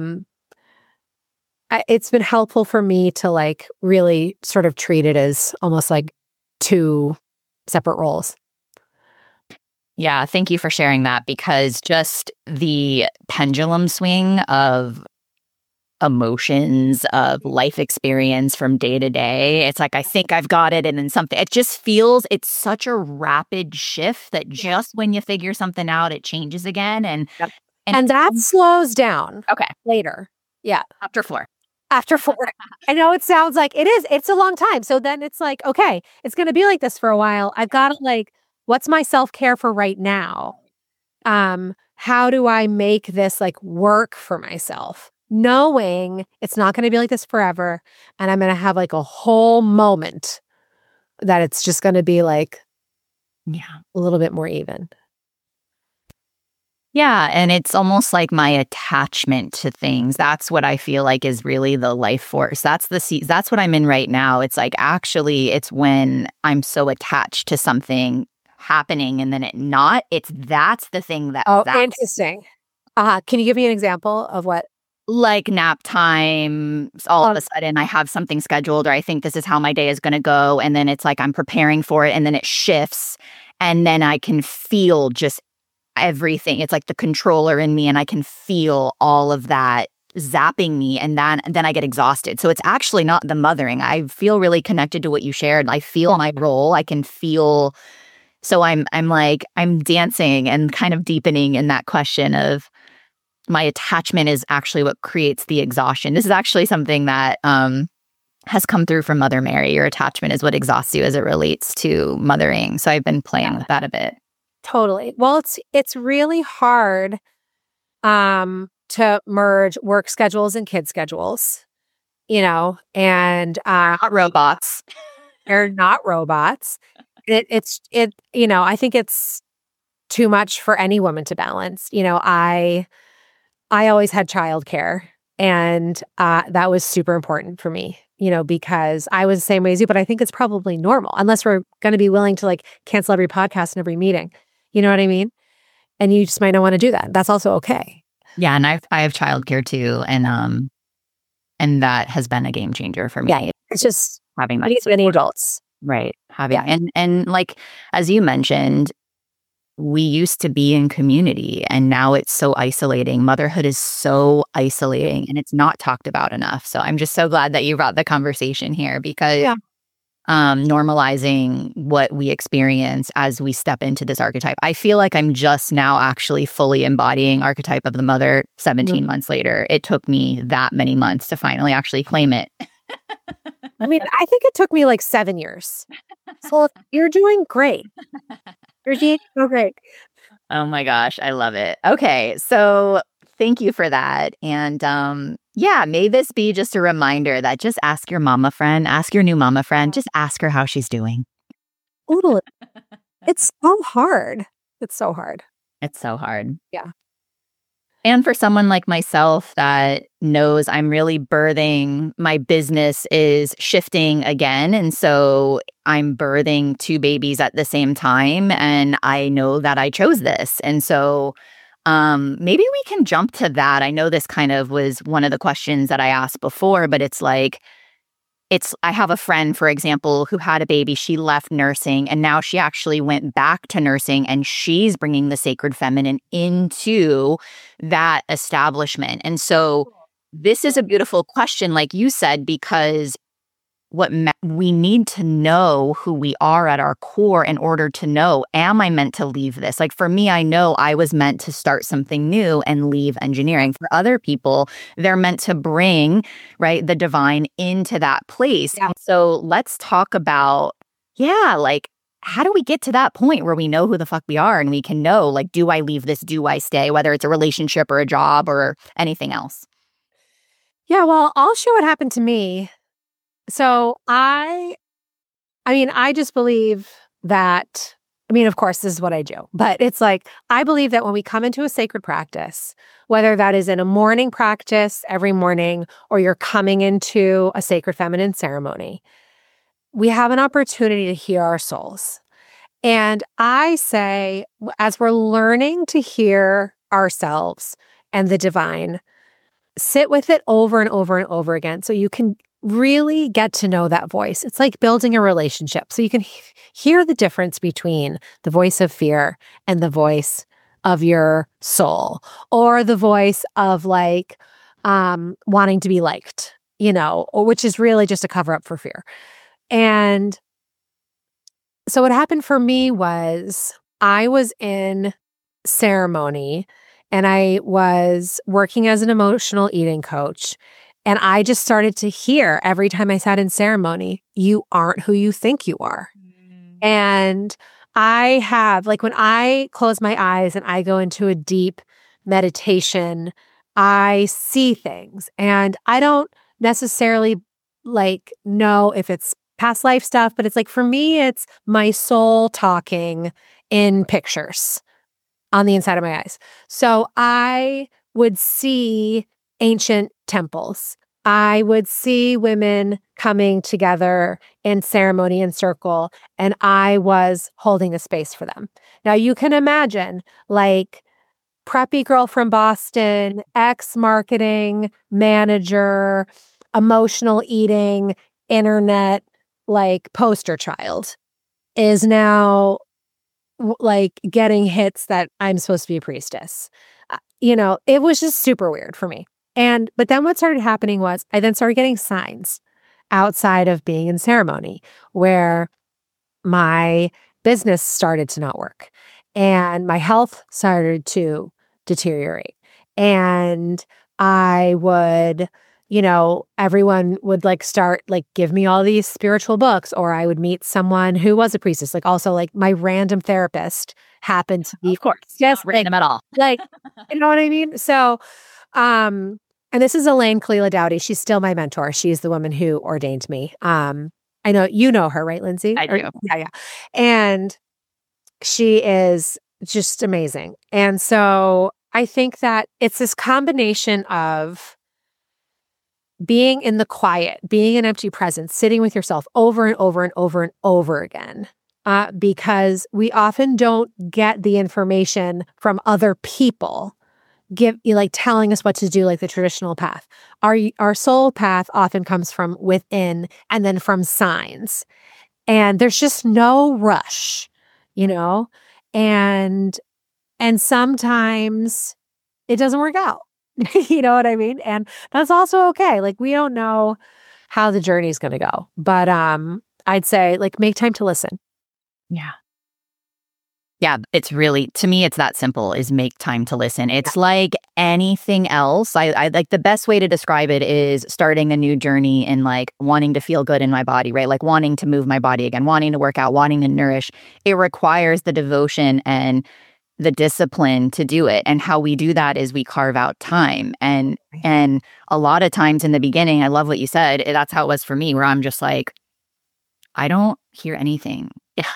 it's been helpful for me to like really sort of treat it as almost like 2 separate roles. Yeah, thank you for sharing that, because just the pendulum swing of emotions, of life experience from day to day, it's like, I think I've got it. And then something, it just feels, it's such a rapid shift that just when you figure something out, it changes again. And that slows down. Okay. Later. Yeah. After 4. After 4. I know it sounds like it is. It's a long time. So then it's like, okay, it's going to be like this for a while. I've got to like, what's my self-care for right now? How do I make this like work for myself? Knowing it's not going to be like this forever. And I'm going to have like a whole moment that it's just going to be like, a little bit more even. Yeah, and it's almost like my attachment to things. That's what I feel like is really the life force. That's what I'm in right now. It's like, actually, it's when I'm so attached to something happening and then that's the thing that. Oh, interesting. Can you give me an example of what? Like nap time, all of a sudden I have something scheduled, or I think this is how my day is going to go. And then it's like I'm preparing for it and then it shifts. And then I can feel just everything. It's like the controller in me, and I can feel all of that zapping me, and then I get exhausted. So it's actually not the mothering. I feel really connected to what you shared. I feel my role. I can feel. So I'm dancing and kind of deepening in that question of my attachment is actually what creates the exhaustion. This is actually something that has come through from Mother Mary. Your attachment is what exhausts you as it relates to mothering. So I've been playing with that a bit. Totally. Well, it's really hard to merge work schedules and kid schedules, you know, and not robots. They're not robots. It's you know, I think it's too much for any woman to balance. You know, I always had childcare, and that was super important for me, you know, because I was the same way as you, but I think it's probably normal unless we're going to be willing to like cancel every podcast and every meeting. You know what I mean? And you just might not want to do that. That's also okay. Yeah, and I have childcare too, and that has been a game changer for me. Yeah, it's just having that. Many adults, right? And like as you mentioned, we used to be in community, and now it's so isolating. Motherhood is so isolating, and it's not talked about enough. So I'm just so glad that you brought the conversation here, because normalizing what we experience as we step into this archetype. I feel like I'm just now actually fully embodying archetype of the mother 17 months later. It took me that many months to finally actually claim it. I mean, I think it took me like 7 years. So you're doing great. You're doing so great. Oh my gosh, I love it. Okay, so thank you for that. And may this be just a reminder that just ask your mama friend, ask your new mama friend, just ask her how she's doing. Totally. It's so hard. It's so hard. It's so hard. Yeah. And for someone like myself that knows I'm really birthing, my business is shifting again. And so I'm birthing 2 babies at the same time. And I know that I chose this. And so maybe we can jump to that. I know this kind of was one of the questions that I asked before, but it's like, I have a friend, for example, who had a baby. She left nursing and now she actually went back to nursing, and she's bringing the sacred feminine into that establishment. And so this is a beautiful question, like you said, because we need to know who we are at our core in order to know, am I meant to leave this? Like for me, I know I was meant to start something new and leave engineering. For other people, they're meant to bring, right, the divine into that place. Yeah. So let's talk about, like, how do we get to that point where we know who the fuck we are and we can know, like, do I leave this? Do I stay? Whether it's a relationship or a job or anything else. Yeah, well, I'll share what happened to me. So I just believe that, of course, this is what I do, but it's like, I believe that when we come into a sacred practice, whether that is in a morning practice every morning, or you're coming into a sacred feminine ceremony, we have an opportunity to hear our souls. And I say, as we're learning to hear ourselves and the divine, sit with it over and over and over again so you can really get to know that voice. It's like building a relationship. So you can hear the difference between the voice of fear and the voice of your soul, or the voice of like wanting to be liked, or which is really just a cover up for fear. And so what happened for me was I was in ceremony and I was working as an emotional eating coach. And I just started to hear every time I sat in ceremony, you aren't who you think you are. And I have, like, when I close my eyes and I go into a deep meditation, I see things. And I don't necessarily like know if it's past life stuff, but it's like, for me, it's my soul talking in pictures on the inside of my eyes. So I would see ancient temples. I would see women coming together in ceremony and circle, and I was holding a space for them. Now you can imagine, like, preppy girl from Boston, ex-marketing manager, emotional eating, internet, like, poster child is now like getting hits that I'm supposed to be a priestess. It was just super weird for me. But then what started happening was I then started getting signs outside of being in ceremony where my business started to not work and my health started to deteriorate. And I would, everyone would like start like give me all these spiritual books, or I would meet someone who was a priestess. Like also like my random therapist happened to be, of course, yes, random at all. Like, you know what I mean? So, and this is Elaine Kalila Dowdy. She's still my mentor. She's the woman who ordained me. I know you know her, right, Lindsay? I do. Yeah. And she is just amazing. And so I think that it's this combination of being in the quiet, being an empty presence, sitting with yourself over and over and over and over again, because we often don't get the information from other people telling us what to do, like the traditional path. Our soul path often comes from within and then from signs. And there's just no rush, and sometimes it doesn't work out. You know what I mean? And that's also okay. Like, we don't know how the journey is going to go, but I'd say like make time to listen. Yeah. Yeah, it's really, to me, it's that simple, is make time to listen. It's like anything else. I like, the best way to describe it is starting a new journey and like wanting to feel good in my body, right? Like wanting to move my body again, wanting to work out, wanting to nourish. It requires the devotion and the discipline to do it. And how we do that is we carve out time. And a lot of times in the beginning, I love what you said. That's how it was for me, where I'm just like, I don't hear anything. Yeah.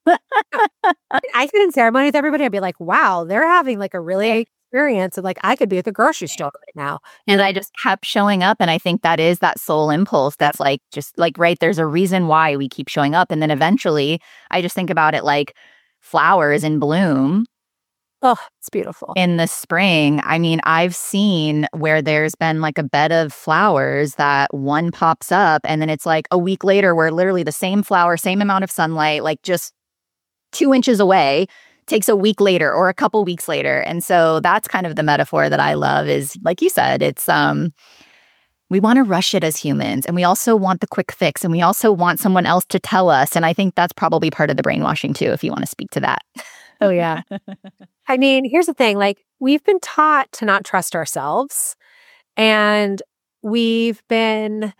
I sit in ceremony with everybody. I'd be like, wow, they're having like a really experience. And like, I could be at the grocery store right now. And I just kept showing up. And I think that is that soul impulse. That's like, just like, right, there's a reason why we keep showing up. And then eventually I just think about it like flowers in bloom. Oh, it's beautiful. in the spring. I mean, I've seen where there's been like a bed of flowers that one pops up and then it's like a week later where literally the same flower, same amount of sunlight, like just 2 inches away, takes a week later or a couple weeks later. And so that's kind of the metaphor that I love is, like you said, it's we want to rush it as humans, and we also want the quick fix, and we also want someone else to tell us. And I think that's probably part of the brainwashing too, if you want to speak to that. Oh, yeah. I mean, here's the thing. Like, we've been taught to not trust ourselves. And we've been,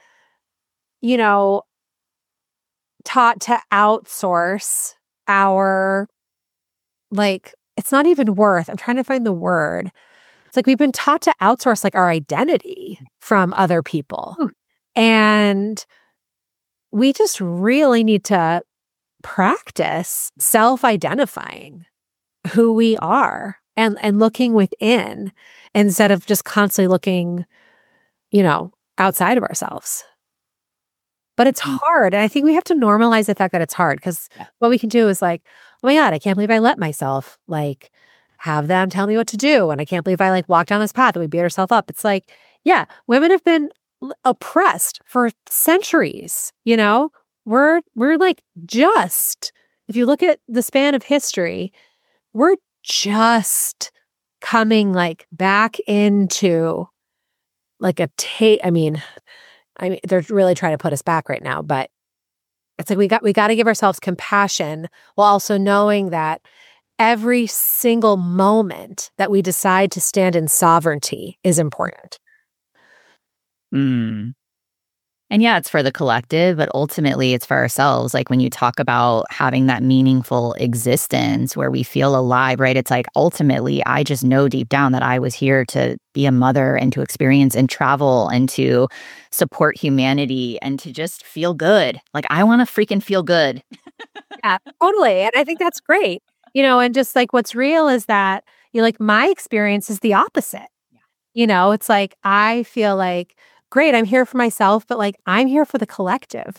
taught to outsource our, like, it's not even worth. I'm trying to find the word. It's like we've been taught to outsource like our identity from other people. And we just really need to practice self-identifying who we are and looking within instead of just constantly looking, outside of ourselves. But it's hard. And I think we have to normalize the fact that it's hard because what we can do is like, oh my God, I can't believe I let myself like have them tell me what to do. And I can't believe I like walked down this path and we beat ourselves up. It's like, yeah, women have been oppressed for centuries, We're like just, if you look at the span of history, we're just coming like back into like I mean, they're really trying to put us back right now, but it's like we got to give ourselves compassion while also knowing that every single moment that we decide to stand in sovereignty is important. And yeah, it's for the collective, but ultimately it's for ourselves. Like when you talk about having that meaningful existence where we feel alive, right? It's like ultimately, I just know deep down that I was here to be a mother and to experience and travel and to support humanity and to just feel good. Like I want to freaking feel good. Yeah, totally. And I think that's great. And just like what's real is that like my experience is the opposite. It's like I feel like great, I'm here for myself, but like I'm here for the collective.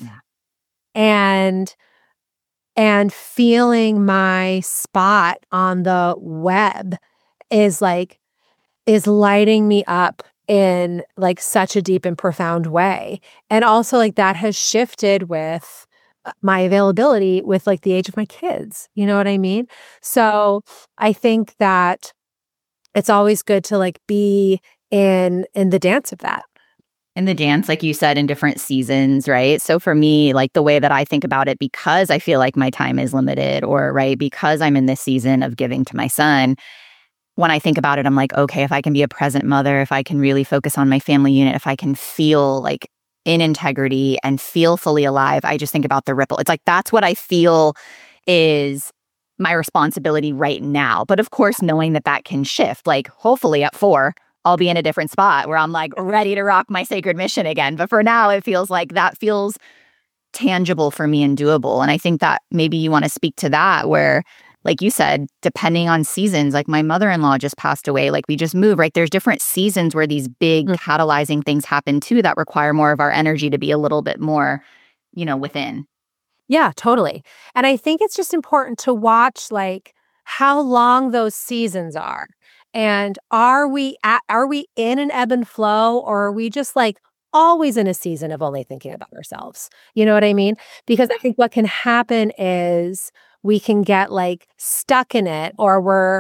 Yeah. And feeling my spot on the web is lighting me up in like such a deep and profound way. And also like that has shifted with my availability with like the age of my kids. You know what I mean? So I think that it's always good to like be in the dance of that. In the dance, like you said, in different seasons, right? So for me, like the way that I think about it, because I feel like my time is limited or right, because I'm in this season of giving to my son, when I think about it, I'm like, okay, if I can be a present mother, if I can really focus on my family unit, if I can feel like in integrity and feel fully alive, I just think about the ripple. It's like, that's what I feel is my responsibility right now. But of course, knowing that that can shift, like hopefully at 4, I'll be in a different spot where I'm like ready to rock my sacred mission again. But for now, it feels like that feels tangible for me and doable. And I think that maybe you want to speak to that where, like you said, depending on seasons, like my mother-in-law just passed away, like we just moved, right? There's different seasons where these big catalyzing things happen too that require more of our energy to be a little bit more, within. Yeah, totally. And I think it's just important to watch like how long those seasons are. And are we in an ebb and flow, or are we just like always in a season of only thinking about ourselves? You know what I mean? Because I think what can happen is we can get like stuck in it, or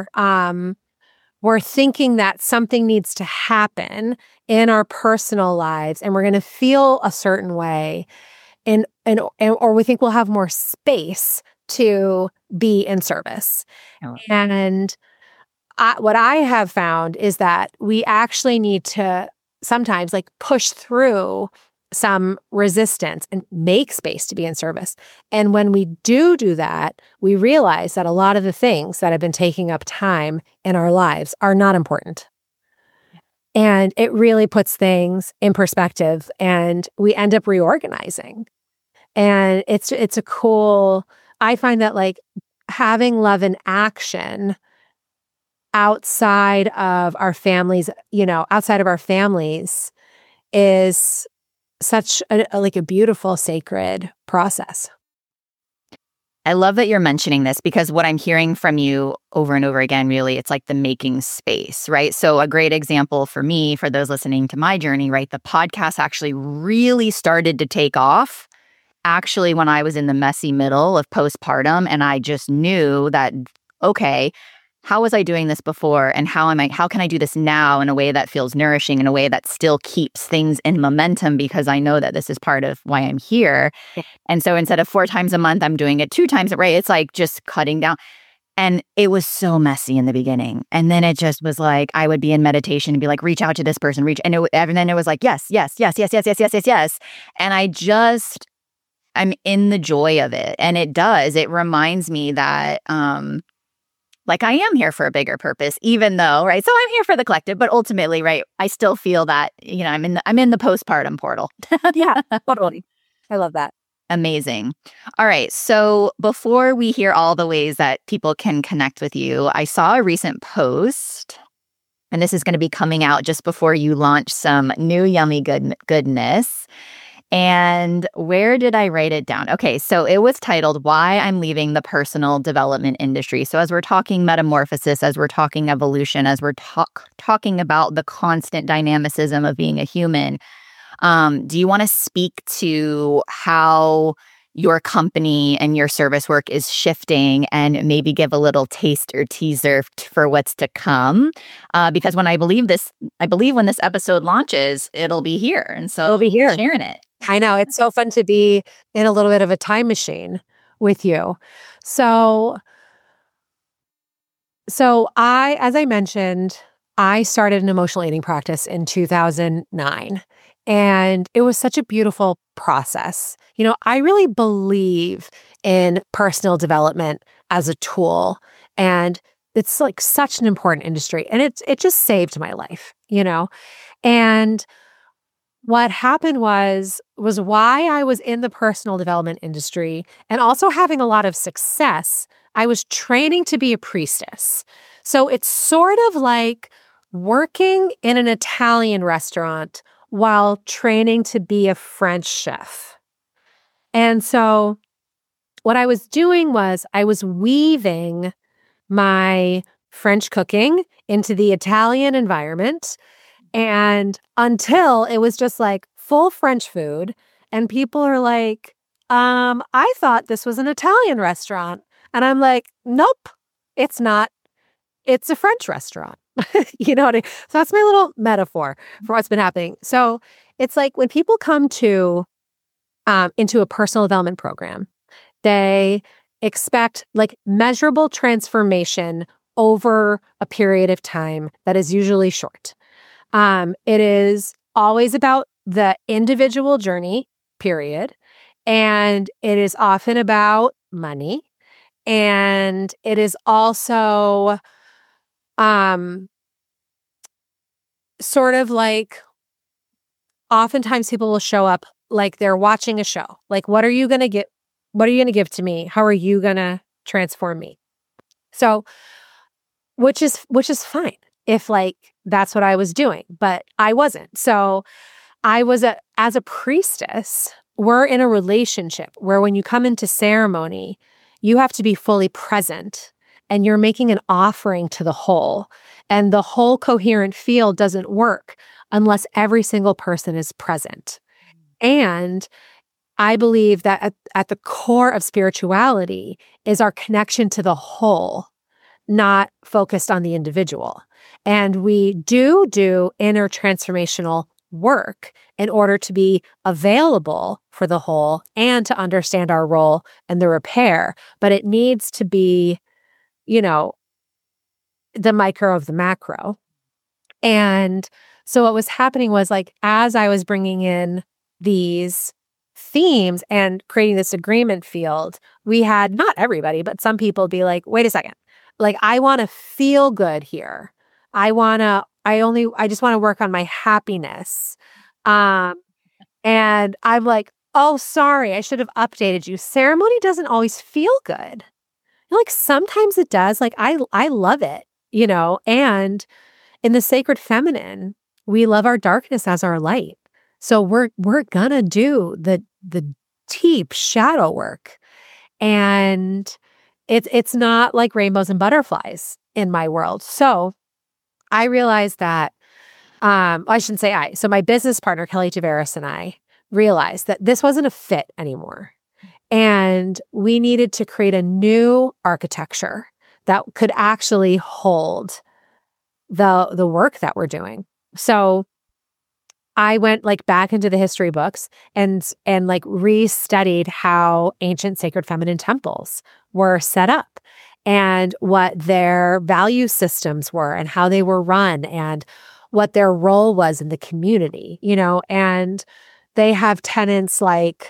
we're thinking that something needs to happen in our personal lives and we're going to feel a certain way or we think we'll have more space to be in service. Oh. And what I have found is that we actually need to sometimes like push through some resistance and make space to be in service. And when we do that, we realize that a lot of the things that have been taking up time in our lives are not important. And it really puts things in perspective and we end up reorganizing. And it's a cool, I find that like having love in action outside of our families, is such a beautiful, sacred process. I love that you're mentioning this because what I'm hearing from you over and over again, really, it's like the making space, right? So a great example for me, for those listening to my journey, right? The podcast actually really started to take off actually when I was in the messy middle of postpartum. And I just knew that, okay, how was I doing this before? And how can I do this now in a way that feels nourishing, in a way that still keeps things in momentum? Because I know that this is part of why I'm here. Yeah. And so instead of 4 times a month, I'm doing it 2 times, right? It's like just cutting down. And it was so messy in the beginning. And then it just was like, I would be in meditation and be like, reach out to this person, and then it was like, yes, yes, yes, yes, yes, yes, yes, yes, yes. And I'm in the joy of it. And it reminds me that, like I am here for a bigger purpose, even though, right? So I'm here for the collective, but ultimately, right, I still feel that, I'm in the postpartum portal. Yeah, totally. I love that. Amazing. All right. So before we hear all the ways that people can connect with you, I saw a recent post, and this is going to be coming out just before you launch some new yummy goodness. And where did I write it down? Okay, so it was titled Why I'm Leaving the Personal Development Industry. So as we're talking metamorphosis, as we're talking evolution, as we're talking about the constant dynamicism of being a human, do you want to speak to how your company and your service work is shifting and maybe give a little taste or teaser for what's to come? Because I believe when this episode launches, it'll be here. And so It'll be here. Sharing it. I know. It's so fun to be in a little bit of a time machine with you. So as I mentioned, I started an emotional eating practice in 2009. And it was such a beautiful process. I really believe in personal development as a tool. And it's like such an important industry. And it just saved my life, And what happened was why I was in the personal development industry and also having a lot of success. I was training to be a priestess. So it's sort of like working in an Italian restaurant while training to be a French chef. And so what I was doing was I was weaving my French cooking into the Italian environment. And until it was just like full French food, and people are like, I thought this was an Italian restaurant. And I'm like, nope, it's not. It's a French restaurant. You know what I mean? So that's my little metaphor for what's been happening. So it's like when people come to into a personal development program, they expect like measurable transformation over a period of time that is usually short. It is always about the individual journey, period. And it is often about money. And it is also sort of like oftentimes people will show up like they're watching a show. Like, what are you going to get? What are you going to give to me? How are you going to transform me? So, which is fine if like that's what I was doing, but I wasn't. So I was as a priestess, we're in a relationship where when you come into ceremony, you have to be fully present and you're making an offering to the whole. And the whole coherent field doesn't work unless every single person is present. And I believe that at the core of spirituality is our connection to the whole, not focused on the individual. And we do inner transformational work in order to be available for the whole and to understand our role and the repair. But it needs to be, the micro of the macro. And so what was happening was like, as I was bringing in these themes and creating this agreement field, we had not everybody, but some people be like, wait a second, like I want to feel good here. I just want to work on my happiness. And I'm like, oh, sorry, I should have updated you. Ceremony doesn't always feel good. Like sometimes it does. Like I love it, and in the sacred feminine, we love our darkness as our light. So we're gonna do the deep shadow work. And it's not like rainbows and butterflies in my world. So I realized that, I shouldn't say I. So my business partner, Kelly Tavares, and I realized that this wasn't a fit anymore. And we needed to create a new architecture that could actually hold the work that we're doing. So I went like back into the history books and like restudied how ancient sacred feminine temples were set up and what their value systems were and how they were run and what their role was in the community, and they have tenets like,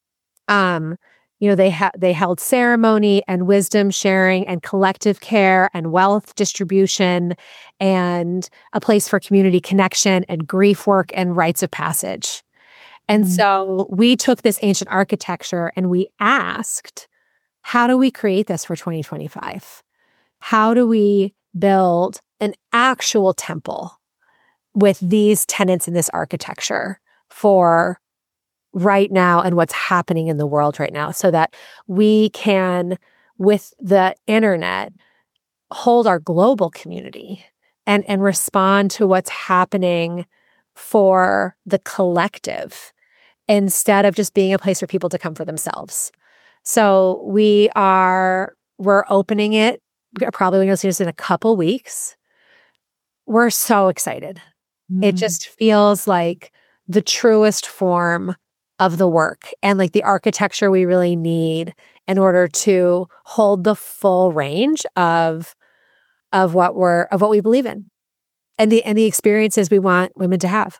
they held ceremony and wisdom sharing and collective care and wealth distribution and a place for community connection and grief work and rites of passage. And so we took this ancient architecture and we asked, how do we create this for 2025? How do we build an actual temple with these tenets in this architecture for right now and what's happening in the world right now so that we can, with the internet, hold our global community and respond to what's happening for the collective instead of just being a place for people to come for themselves. So we're opening it. Probably going to see us in a couple weeks. We're so excited. It just feels like the truest form of the work and like the architecture we really need in order to hold the full range of what we believe in and the experiences we want women to have.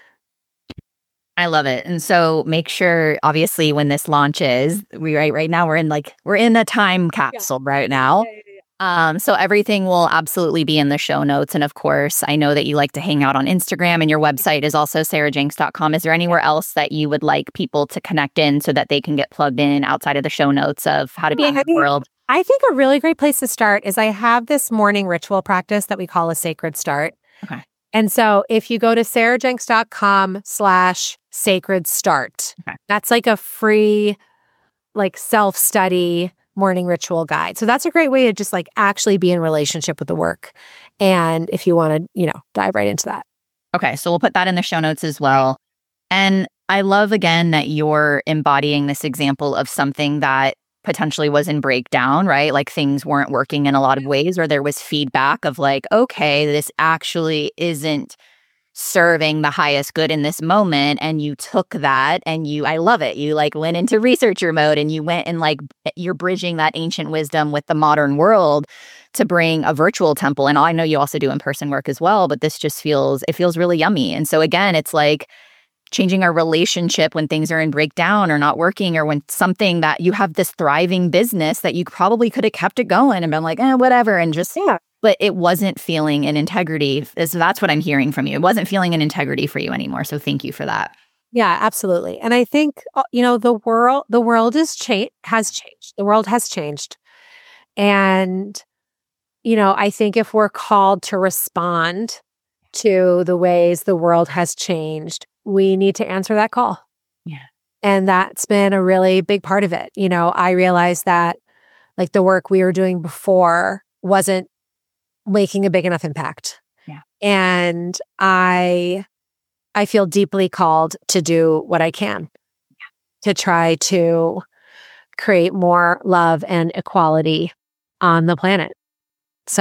I love it. And so make sure, obviously, when this launches, right now we're in a time capsule right now. So everything will absolutely be in the show notes. And of course, I know that you like to hang out on Instagram and your website is also sarahjenks.com. Is there anywhere else that you would like people to connect in so that they can get plugged in outside of the show notes of how to be in the world? I think a really great place to start is I have this morning ritual practice that we call a sacred start. Okay. And so if you go to sarahjenks.com/sacred start, that's like a free, like self-study morning ritual guide. So that's a great way to just like actually be in relationship with the work. And if you want to, dive right into that. Okay. So we'll put that in the show notes as well. And I love again that you're embodying this example of something that potentially was in breakdown, right? Like things weren't working in a lot of ways, or there was feedback of like, okay, this actually isn't serving the highest good in this moment. And you took that and I love it. You like went into researcher mode and you went and like, you're bridging that ancient wisdom with the modern world to bring a virtual temple. And I know you also do in-person work as well, but this just feels really yummy. And so again, it's like changing our relationship when things are in breakdown or not working, or when something that you have this thriving business that you probably could have kept it going and been like, whatever. And just, but it wasn't feeling an integrity. So that's what I'm hearing from you. It wasn't feeling an integrity for you anymore. So thank you for that. Yeah, absolutely. And I think, the world has changed. The world has changed. And, I think if we're called to respond to the ways the world has changed, we need to answer that call. Yeah. And that's been a really big part of it. I realized that like the work we were doing before wasn't making a big enough impact. Yeah. And I feel deeply called to do what I can to try to create more love and equality on the planet. So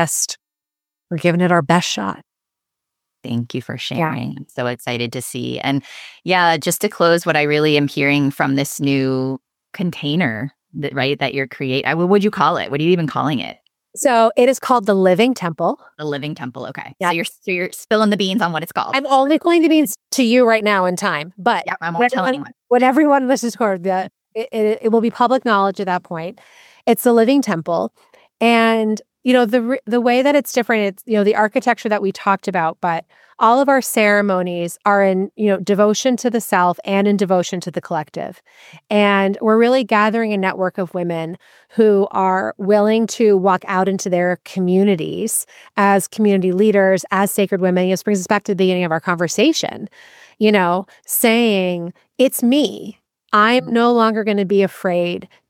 we're giving it our best shot. Thank you for sharing. I'm so excited to see. And just to close, what I really am hearing from this new container, that you're creating, what would you call it? What are you even calling it? So it is called the Living Temple. The Living Temple. Okay. Yeah. So you're spilling the beans on what it's called. I'm only spilling the beans to you right now in time, but I won't tell anyone. When everyone listens to it will be public knowledge at that point. It's the Living Temple. And the way that it's different, it's, the architecture that we talked about, but all of our ceremonies are in, devotion to the self and in devotion to the collective. And we're really gathering a network of women who are willing to walk out into their communities as community leaders, as sacred women. This brings us back to the beginning of our conversation, saying, it's me. I'm no longer going to be afraid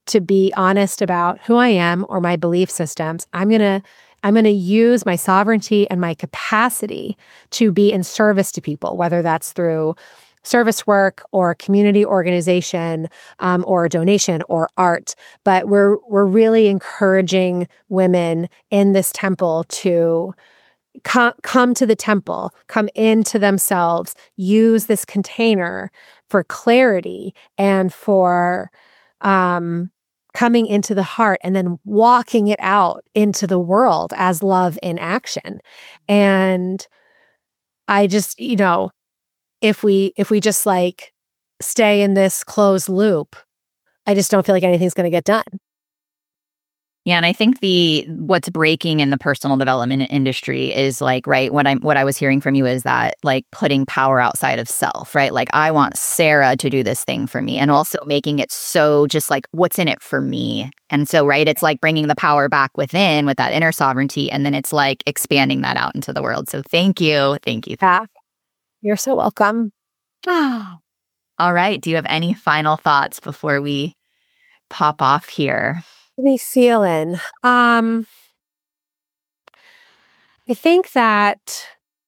to be honest about who I am or my belief systems. I'm going to use my sovereignty and my capacity to be in service to people, whether that's through service work or community organization, or donation or art. But we're really encouraging women in this temple to come to the temple, come into themselves, use this container for clarity and for coming into the heart, and then walking it out into the world as love in action. And I just, if we just like stay in this closed loop, I just don't feel like anything's going to get done. Yeah, and I think what's breaking in the personal development industry is like, right, what I was hearing from you is that like putting power outside of self, right? Like I want Sarah to do this thing for me, and also making it so just like what's in it for me. And so, right, it's like bringing the power back within with that inner sovereignty, and then it's like expanding that out into the world. So thank you. Yeah, you're so welcome. All right. Do you have any final thoughts before we pop off here? Me feeling. I think that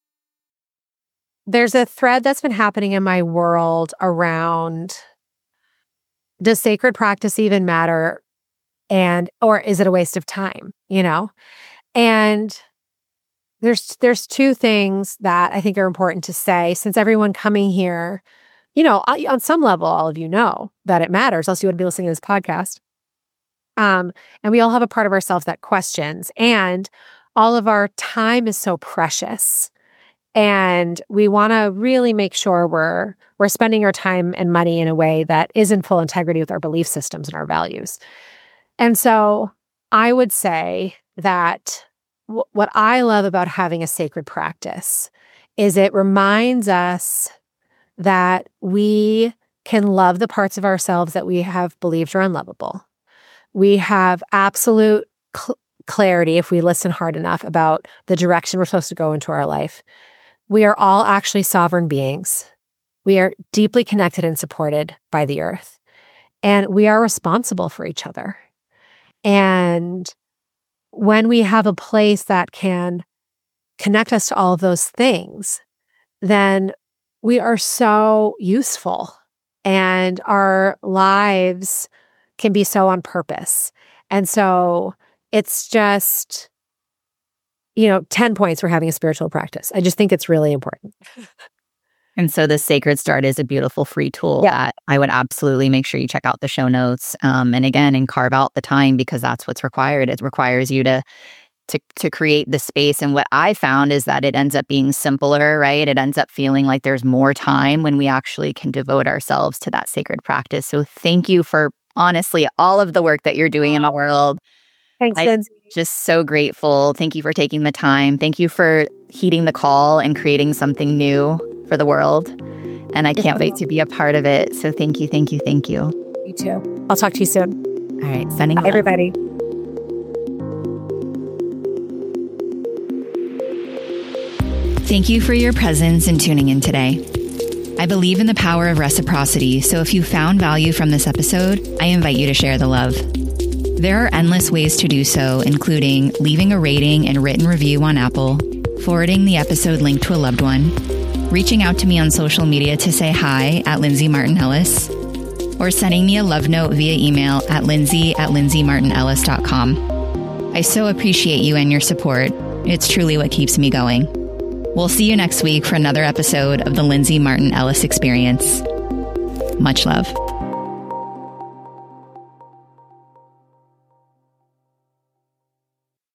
there's a thread that's been happening in my world around, does sacred practice even matter? Or is it a waste of time? And there's two things that I think are important to say, since everyone coming here, on some level, all of you know that it matters, else you wouldn't be listening to this podcast. And we all have a part of ourselves that questions, and all of our time is so precious. And we want to really make sure we're spending our time and money in a way that is in full integrity with our belief systems and our values. And so I would say that what I love about having a sacred practice is it reminds us that we can love the parts of ourselves that we have believed are unlovable. We have absolute clarity, if we listen hard enough, about the direction we're supposed to go into our life. We are all actually sovereign beings. We are deeply connected and supported by the earth. And we are responsible for each other. And when we have a place that can connect us to all of those things, then we are so useful, and our lives can be so on purpose. And so it's just, 10 points for having a spiritual practice. I just think it's really important. And so the Sacred Start is a beautiful free tool that I would absolutely make sure you check out the show notes. And carve out the time, because that's what's required. It requires you to create the space. And what I found is that it ends up being simpler, right? It ends up feeling like there's more time when we actually can devote ourselves to that sacred practice. So thank you for, honestly, all of the work that you're doing in the world. Thanks, Lindsay. Just so grateful. Thank you for taking the time. Thank you for heeding the call and creating something new for the world. And I can't wait to be a part of it. So thank you, thank you, thank you. You too. I'll talk to you soon. All right. Sending Bye, everybody. Thank you for your presence and tuning in today. I believe in the power of reciprocity, so if you found value from this episode, I invite you to share the love. There are endless ways to do so, including leaving a rating and written review on Apple, forwarding the episode link to a loved one, reaching out to me on social media to say hi at Lindsay Martin Ellis, or sending me a love note via email at lindsay@lindsaymartinellis.com. I so appreciate you and your support. It's truly what keeps me going. We'll see you next week for another episode of the Lindsay Martin Ellis Experience. Much love.